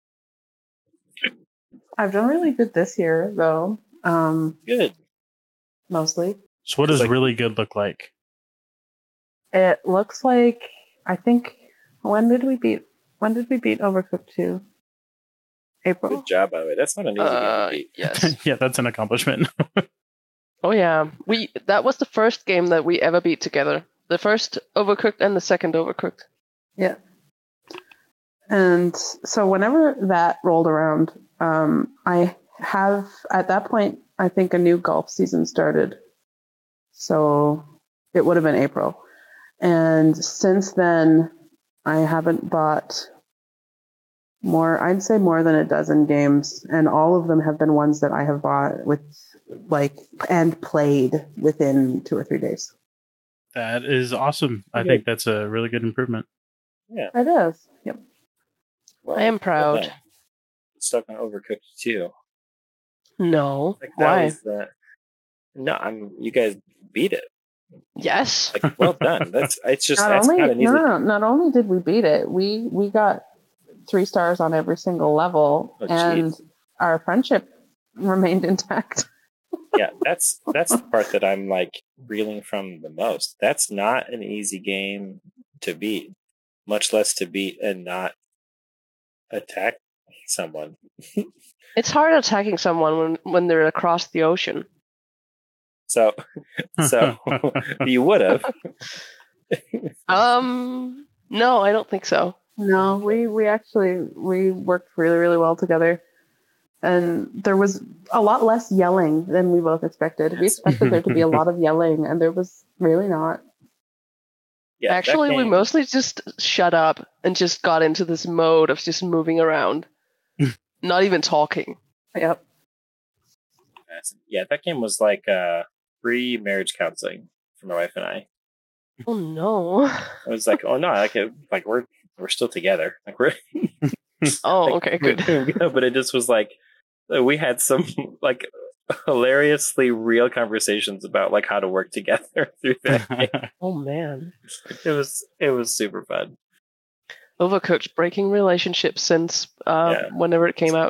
I've done really good this year, though. Um, Good. mostly. So what does Like- really good look like? It looks like I think when did we beat when did we beat Overcooked two? April. Good job, by the way. That's not an easy Uh, game to beat. yes. Yeah, that's an accomplishment. Oh yeah. We that was the first game that we ever beat together. The first Overcooked and the second Overcooked. Yeah. And so whenever that rolled around, um, I have at that point I think a new golf season started. So it would have been April. And since then I haven't bought more, I'd say more than a dozen games, and all of them have been ones that I have bought with like and played within two or three days. That is awesome. I Okay. think that's a really good improvement. Yeah. It is. Yep. Well, I am proud. well done. Stuck on Overcooked too. No. Like that Why? was the. No, I'm. You guys beat it. Yes. Like, well done. That's. It's just. Not that's only not an easy. no, no, no, not only did we beat it, we we got three stars on every single level, Oh, and jeez. our friendship remained intact. Yeah, that's that's the part that I'm like reeling from the most. That's not an easy game to beat, much less to beat and not attack someone. It's hard attacking someone when, when they're across the ocean. So, so you would have. Um no, I don't think so. No, we we actually we worked really really well together, and there was a lot less yelling than we both expected. We Yes. expected there to be a lot of yelling, and there was really not. Yeah, that Actually, we game- mostly just shut up and just got into this mode of just moving around, not even talking. Yep. Yeah, that game was like uh, free marriage counseling for my wife and I. Oh no. I was like, oh no, like it, like we're we're still together. Like we're Oh, like, okay, we're good. doing good. But it just was like we had some like hilariously real conversations about like how to work together through that game. Oh man. It was it was super fun. Overcooked breaking relationships since uh, Yeah. whenever it came out.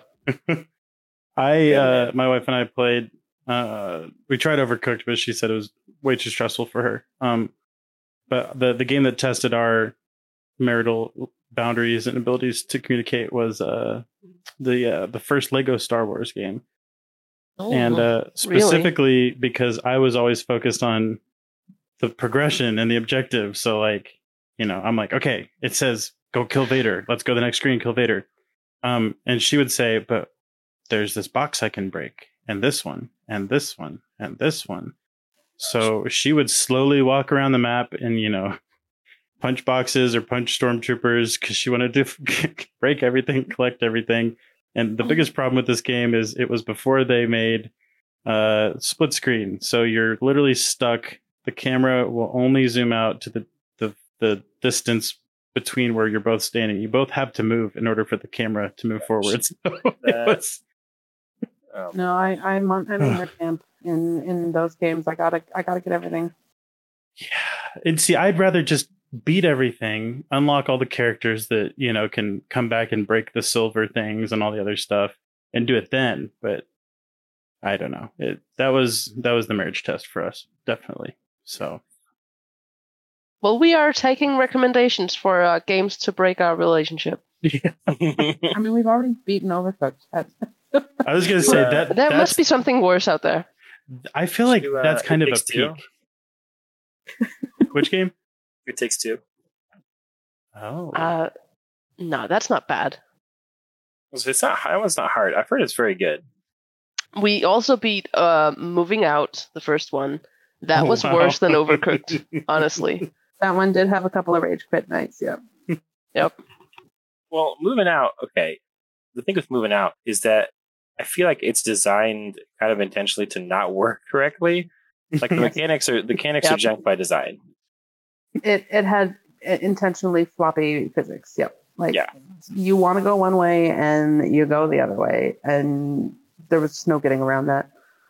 I, Yeah, uh, man. my wife and I played. Uh, we tried Overcooked, but she said it was way too stressful for her. Um, but the the game that tested our marital boundaries and abilities to communicate was uh the uh, the first Lego Star Wars game. Oh, and uh, really? specifically because I was always focused on the progression and the objective. So, like, you know, I'm like, okay, it says go kill Vader. Let's go to the next screen, kill Vader. Um, and she would say, but there's this box I can break, and this one, and this one, and this one. So she would slowly walk around the map and, you know, punch boxes or punch stormtroopers because she wanted to break everything, collect everything. And the biggest problem with this game is it was before they made uh, split screen. So you're literally stuck. The camera will only zoom out to the, the, the distance between where you're both standing. You both have to move in order for the camera to move forward. So it was, Um, No, I, I'm on, I'm in your camp in, in those games. I gotta I gotta get everything. yeah. And see, I'd rather just beat everything, unlock all the characters that, you know, can come back and break the silver things and all the other stuff and do it then. But I don't know. It that was that was the marriage test for us, definitely. So Well, we are taking recommendations for uh, games to break our relationship. I mean, we've already beaten Overcooked. That's, I was gonna say Uh, that There that's, must be something worse out there. I feel like To, uh, that's kind It of a Takes Two. peak. Which game? It Takes Two. Oh, Uh, no, that's not bad. It's not. That one's not hard. I've heard it's very good. We also beat uh, Moving Out, the first one. That Oh, was wow. worse than Overcooked, honestly. that one did have a couple of rage quit nights. Yeah. Yep. Well, moving out. Okay, the thing with moving out is that I feel like it's designed kind of intentionally to not work correctly. Like the mechanics are the mechanics are Yep. junk by design. It it had intentionally floppy physics. Yep. Like Yeah. you want to go one way and you go the other way, and there was just no getting around that.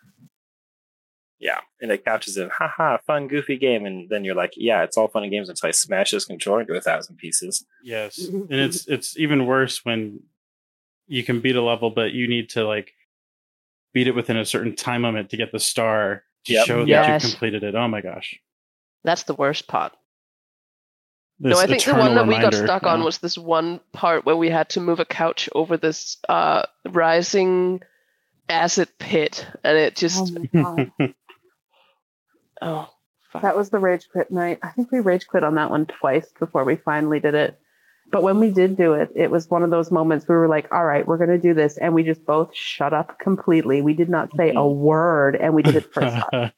Yeah, and it couches in haha, fun, goofy game, and then you're like, yeah, it's all fun and games until I smash this controller into a thousand pieces. yes, and it's it's even worse when you can beat a level, but you need to like beat it within a certain time limit to get the star to Yep. show that Yes. you completed it. Oh my gosh! That's the worst part. This no, I think the eternal one that we got reminder, stuck on yeah. was this one part where we had to move a couch over this uh, rising acid pit, and it just Oh my God. oh, fuck. That was the rage quit night. I think we rage quit on that one twice before we finally did it. But when we did do it, it was one of those moments we were like, all right, we're going to do this. And we just both shut up completely. We did not say a word, and we did it first time.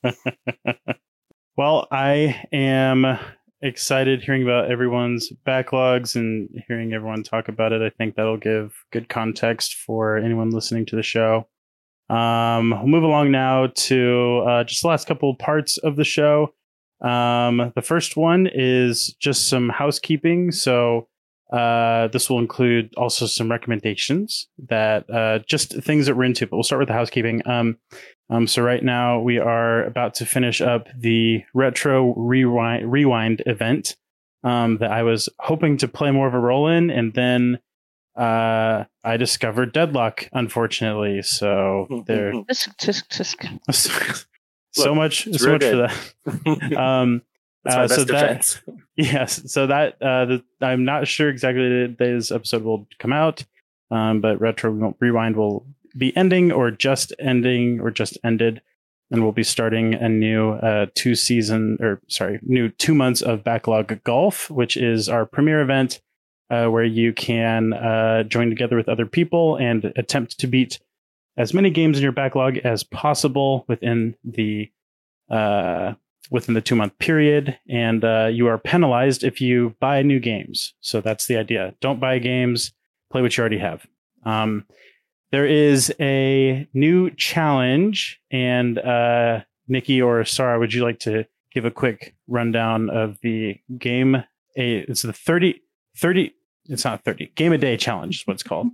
Well, I am excited hearing about everyone's backlogs and hearing everyone talk about it. I think that'll give good context for anyone listening to the show. Um, we'll move along now to uh, just the last couple parts of the show. Um, the first one is just some housekeeping. So uh, this will include also some recommendations that uh, just things that we're into. But we'll start with the housekeeping. Um, um, so right now we are about to finish up the Retro Rewind, Rewind event um, that I was hoping to play more of a role in, and then uh, I discovered Deadlock, unfortunately. So there, Tisk, tisk, tisk. so, so Look, much, it's so real much good. for that. um, That's my uh, so best that- defense. Yes, so that uh, the, I'm not sure exactly the day this episode will come out, um, but Retro Rewind will be ending, or just ending, or just ended, and we'll be starting a new uh, two season, or sorry, new two months of Backlog Golf, which is our premier event uh, where you can uh, join together with other people and attempt to beat as many games in your backlog as possible within the uh, within the two month period, and uh, you are penalized if you buy new games. So that's the idea. Don't buy games, play what you already have. Um, there is a new challenge, and uh, Nikki or Sarah, would you like to give a quick rundown of the game? A, it's the thirty, thirty, it's not thirty, Game a Day Challenge is what it's called.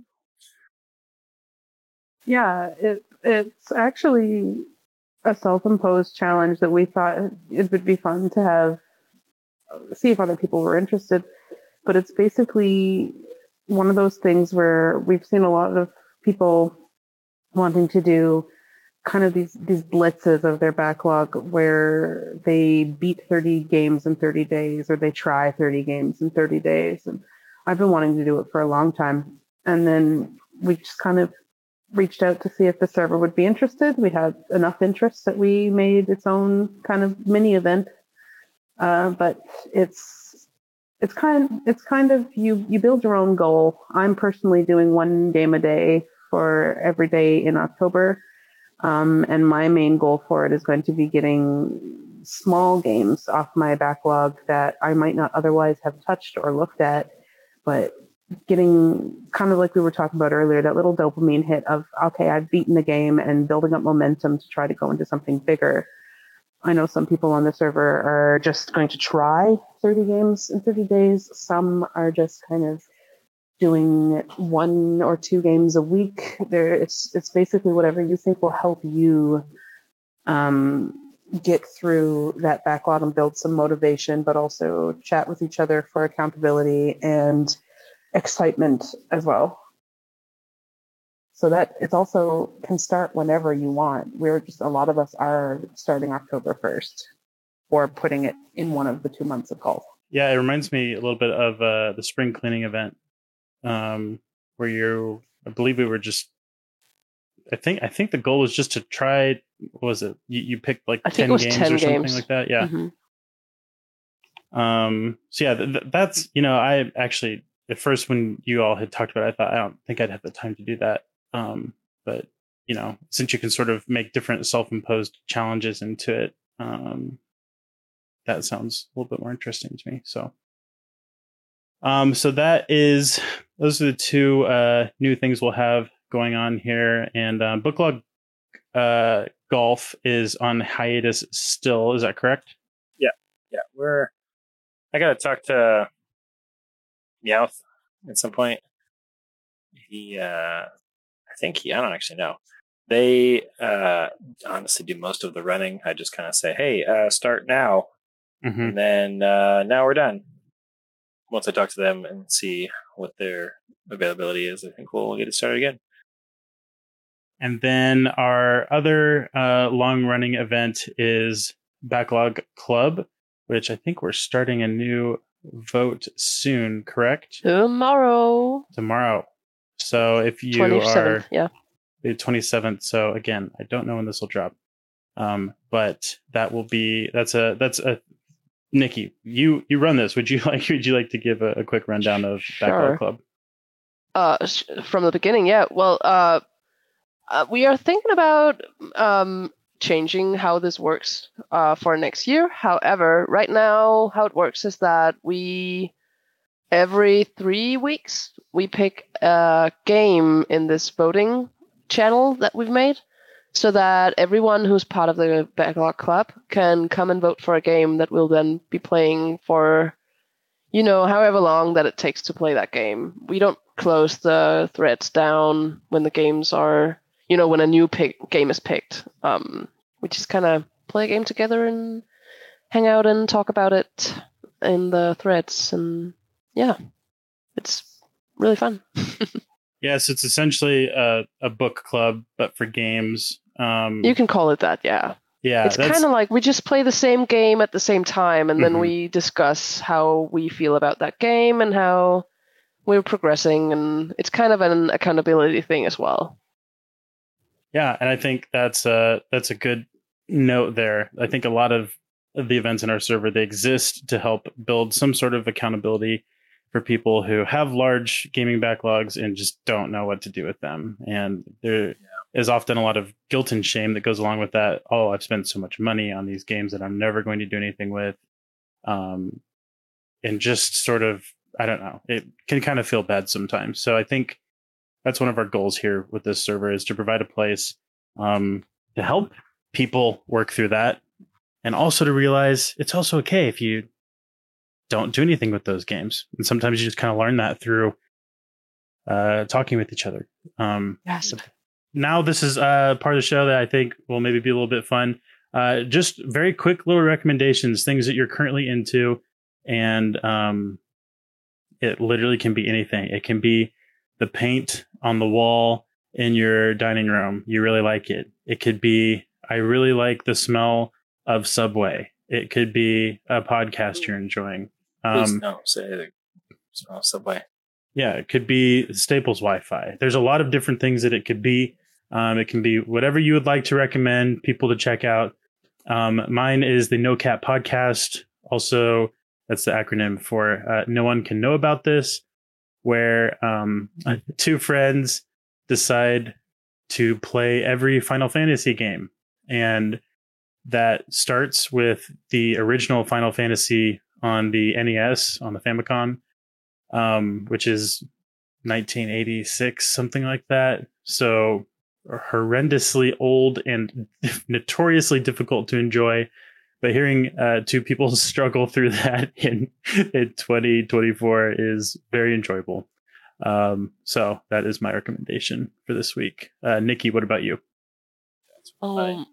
Yeah, it it's actually a self-imposed challenge that we thought it would be fun to have, see if other people were interested. But it's basically one of those things where we've seen a lot of people wanting to do kind of these, these blitzes of their backlog where they beat thirty games in thirty days, or they try thirty games in thirty days. And I've been wanting to do it for a long time. And then we just kind of reached out to see if the server would be interested. We had enough interest that we made its own kind of mini event. Uh, but it's it's kind it's kind of you you build your own goal. I'm personally doing one game a day for every day in October, um, and my main goal for it is going to be getting small games off my backlog that I might not otherwise have touched or looked at, but getting kind of like we were talking about earlier, that little dopamine hit of, okay, I've beaten the game, and building up momentum to try to go into something bigger. I know some people on the server are just going to try thirty games in thirty days. Some are just kind of doing one or two games a week. There, it's it's basically whatever you think will help you um, get through that backlog and build some motivation, but also chat with each other for accountability and excitement as well. So that it also can start whenever you want. We're just, a lot of us are starting October first, or putting it in one of the two months of golf. Yeah, it reminds me a little bit of uh, the spring cleaning event, um, where you, I believe we were just, I think, I think the goal was just to try. What was it? You, you picked like I ten think it was games ten or something games. like that. Yeah. Mm-hmm. Um. So yeah, th- th- that's you know, I actually at first when you all had talked about it, I thought I don't think I'd have the time to do that. Um. But you know, since you can sort of make different self-imposed challenges into it, um, that sounds a little bit more interesting to me. So. Um, so that is, those are the two uh, new things we'll have going on here. And um, Booklog uh, Golf is on hiatus still. Is that correct? Yeah. Yeah. We're, I got to talk to Meowth at some point. He, uh, I think he, I don't actually know. They uh, honestly do most of the running. I just kind of say, hey, uh, start now. Mm-hmm. And then uh, now we're done. Once I talk to them and see what their availability is, I think we'll get it started again. And then our other uh, long-running event is Backlog Club, which I think we're starting a new vote soon, correct? Tomorrow. Tomorrow. So if you twenty-seventh, are yeah. the twenty-seventh, so again, I don't know when this will drop. Um, but that will be, that's a, that's a, Nikki, you, you run this. Would you like would you like to give a, a quick rundown of Backlog Sure. Club? Uh, from the beginning, yeah. Well, uh, uh, we are thinking about um, changing how this works uh, for next year. However, right now, how it works is that we every three weeks we pick a game in this voting channel that we've made, so that everyone who's part of the Backlog Club can come and vote for a game that we'll then be playing for, you know, however long that it takes to play that game. We don't close the threads down when the games are, you know, when a new pick, game is picked. Um, we just kind of play a game together and hang out and talk about it in the threads. And yeah, it's really fun. Yes, it's essentially a, a book club, but for games. Um, You can call it that, yeah. yeah, It's that's- kind of like we just play the same game at the same time, and then Mhm. we discuss how we feel about that game and how we're progressing, and it's kind of an accountability thing as well. Yeah, and I think that's a that's a good note there. I think a lot of the events in our server, they exist to help build some sort of accountability for people who have large gaming backlogs and just don't know what to do with them. And there, is often a lot of guilt and shame that goes along with that. Oh, I've spent so much money on these games that I'm never going to do anything with. Um, and just sort of, I don't know, it can kind of feel bad sometimes. So I think that's one of our goals here with this server, is to provide a place um, to help people work through that. And also to realize it's also okay if you don't do anything with those games. And sometimes you just kind of learn that through uh, talking with each other. Um, Yes. Now this is uh, part of the show that I think will maybe be a little bit fun. Uh, just very quick little recommendations, things that you're currently into. And um, it literally can be anything. It can be the paint on the wall in your dining room. You really like it. It could be, I really like the smell of Subway. It could be a podcast you're enjoying. Please Um, no, say the smell of Subway. yeah, it could be Staples Wi-Fi. There's a lot of different things that it could be. Um, it can be whatever you would like to recommend people to check out. Um, mine is the No Cap Podcast. Also, that's the acronym for uh, No One Can Know About This, where um, two friends decide to play every Final Fantasy game. And that starts with the original Final Fantasy on the N E S, on the Famicom, um, which is nineteen eighty-six, something like that. So horrendously old and notoriously difficult to enjoy. But hearing uh, two people struggle through that in, in twenty twenty-four is very enjoyable. Um, so that is my recommendation for this week. Uh, Nikki, what about you? Um,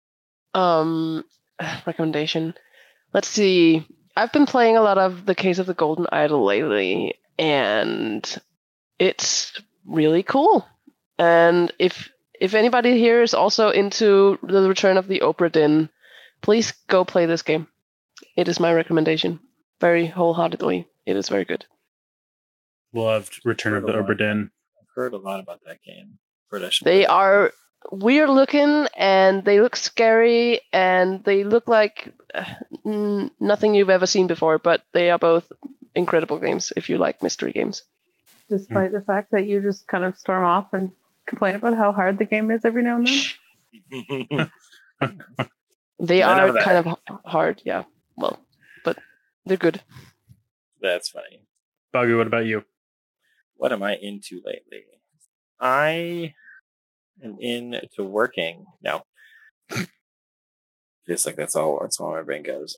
um, recommendation. Let's see. I've been playing a lot of The Case of the Golden Idol lately, and it's really cool. And if if anybody here is also into The Return of the Obra Dinn, please go play this game. It is my recommendation. Very wholeheartedly. It is very good. Loved Return of the Obra Dinn. I've heard a lot about that game. Heard I should They play it. are weird looking, and they look scary, and they look like uh, n- nothing you've ever seen before, but they are both incredible games if you like mystery games. Despite the fact that you just kind of storm off and complain about how hard the game is every now and then. They I know are that. kind of h- hard, yeah. Well, but they're good. That's funny. Bagu, what about you? What am I into lately? I am into working. No. Just like that's all that's all my brain goes.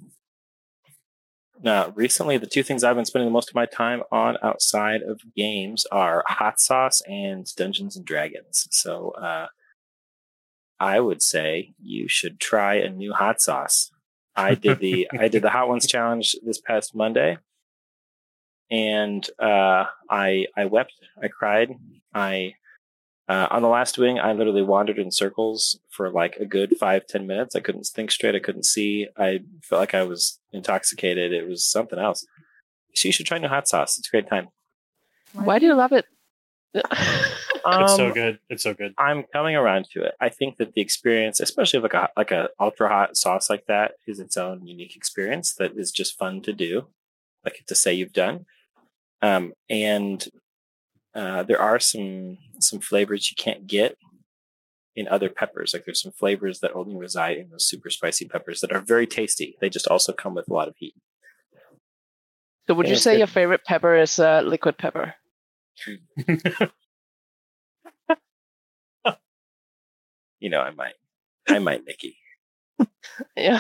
Now, recently, the two things I've been spending the most of my time on outside of games are Hot Sauce and Dungeons and Dragons. So, uh, I would say you should try a new Hot Sauce. I did the I did the Hot Ones challenge this past Monday, and uh, I I wept, I cried, I uh, on the last wing I literally wandered in circles for like a good five ten minutes. I couldn't think straight. I couldn't see. I felt like I was intoxicated. It was something else. So you should try new Hot Sauce. It's a great time. Why do you love it? It's so Um, good. It's so good. I'm coming around to it. I think that the experience, especially like a like a ultra hot sauce like that, is its own unique experience that is just fun to do, like to say you've done. Um, and uh, there are some some flavors you can't get in other peppers. Like there's some flavors that only reside in those super spicy peppers that are very tasty. They just also come with a lot of heat. So would Yeah, you it's say good. your favorite pepper is uh, liquid pepper? You know, I might, I might, Nikki. Yeah.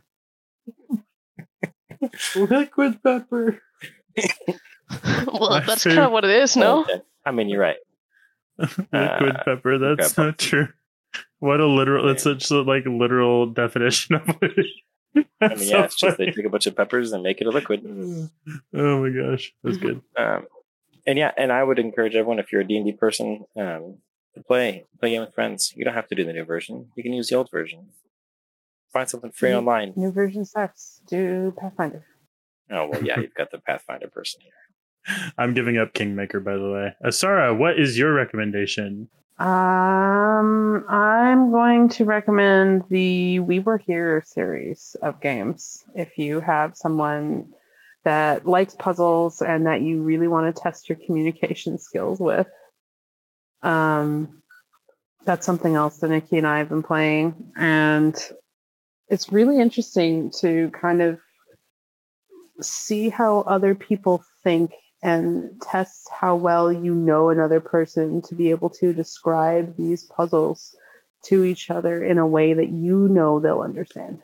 Liquid pepper. Well, that's kind of what it is, no? Okay. I mean, you're right. Liquid Uh, pepper. That's okay. not true. What a literal. That's such a like literal definition of what it is. I mean, yeah, it's just they take a bunch of peppers and make it a liquid. Oh my gosh, that's good. Um, and yeah, and I would encourage everyone, if you're a D and D person, um, to play play a game with friends. You don't have to do the new version. You can use the old version. Find something free Mhm. online. New version sucks. Do Pathfinder. Oh well, yeah, you've got the Pathfinder person here. I'm giving up Kingmaker, by the way. Asara, what is your recommendation? Um, I'm going to recommend the We Were Here series of games. If you have someone that likes puzzles and that you really want to test your communication skills with, um, that's something else that Nikki and I have been playing. And it's really interesting to kind of see how other people think and test how well you know another person to be able to describe these puzzles to each other in a way that you know they'll understand.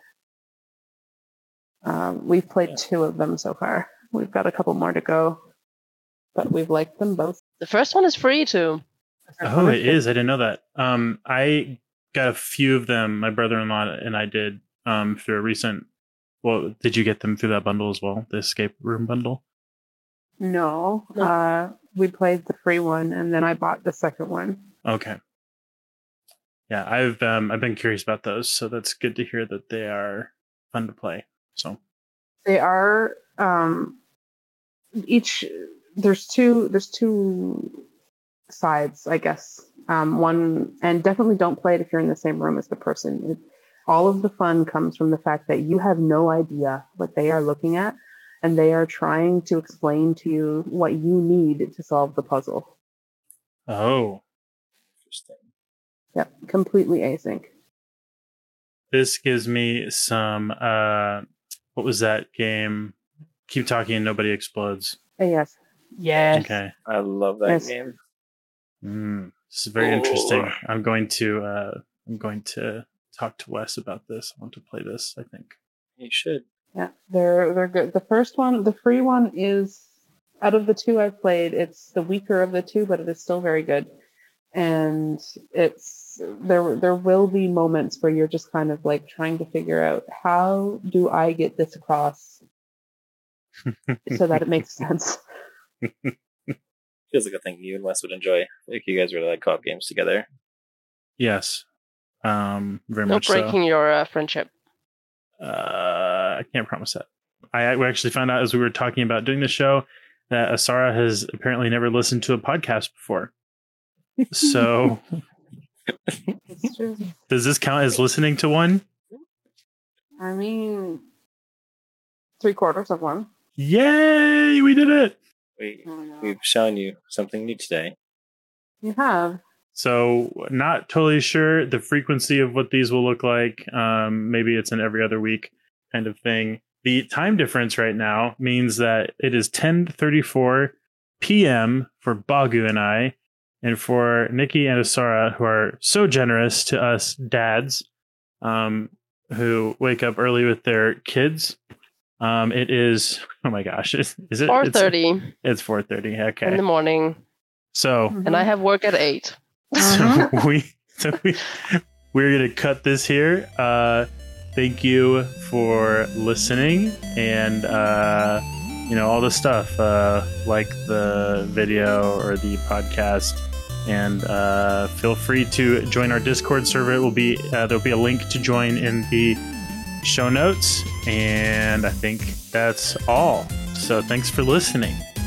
Um, we've played yeah. two of them so far. We've got a couple more to go, but we've liked them both. The first one is free too. Oh, it is. I didn't know that. Um, I got a few of them. My brother-in-law and I did um, through a recent. Well, did you get them through that bundle as well? The escape room bundle? No, no. Uh, we played the free one, and then I bought the second one. Okay. Yeah, I've um, I've been curious about those, so that's good to hear that they are fun to play. So they are. Um, each there's two there's two sides, I guess. Um, one, and definitely don't play it if you're in the same room as the person. It, all of the fun comes from the fact that you have no idea what they are looking at, and they are trying to explain to you what you need to solve the puzzle. Oh, interesting. Yep, completely async. This gives me some. Uh, what was that game? Keep talking and nobody explodes. Uh, yes. Yes. Okay. I love that yes. game. Mm, this is very oh. interesting. I'm going to. Uh, I'm going to talk to Wes about this. I want to play this. I think you should. Yeah, they're they're good. The first one, the free one, is out of the two I've played, it's the weaker of the two, but it is still very good. And it's there. There will be moments where you're just kind of like trying to figure out, how do I get this across so that it makes sense. Feels like a thing you and Wes would enjoy. Like you guys really like co-op games together. Yes, um, very no much. breaking so. your uh, friendship. Uh, I can't promise that. I we actually found out as we were talking about doing the show that Asara has apparently never listened to a podcast before. So, does this count as listening to one? I mean, three quarters of one. Yay! We did it. We we've shown you something new today. You have. So, not totally sure the frequency of what these will look like. Um, maybe it's an every other week kind of thing. The time difference right now means that it is ten thirty-four p.m. for Bagu and I, and for Nikki and Asara, who are so generous to us dads, um, who wake up early with their kids. Um, it is, oh my gosh, is, is it? four thirty. It's, it's four thirty, okay. In the morning. So. And I have work at eight. So we, so we, we're going to cut this here. Uh, thank you for listening, and, uh, you know, all the stuff, uh, like the video or the podcast, and, uh, feel free to join our Discord server. It will be, uh, there'll be a link to join in the show notes, and I think that's all. So thanks for listening.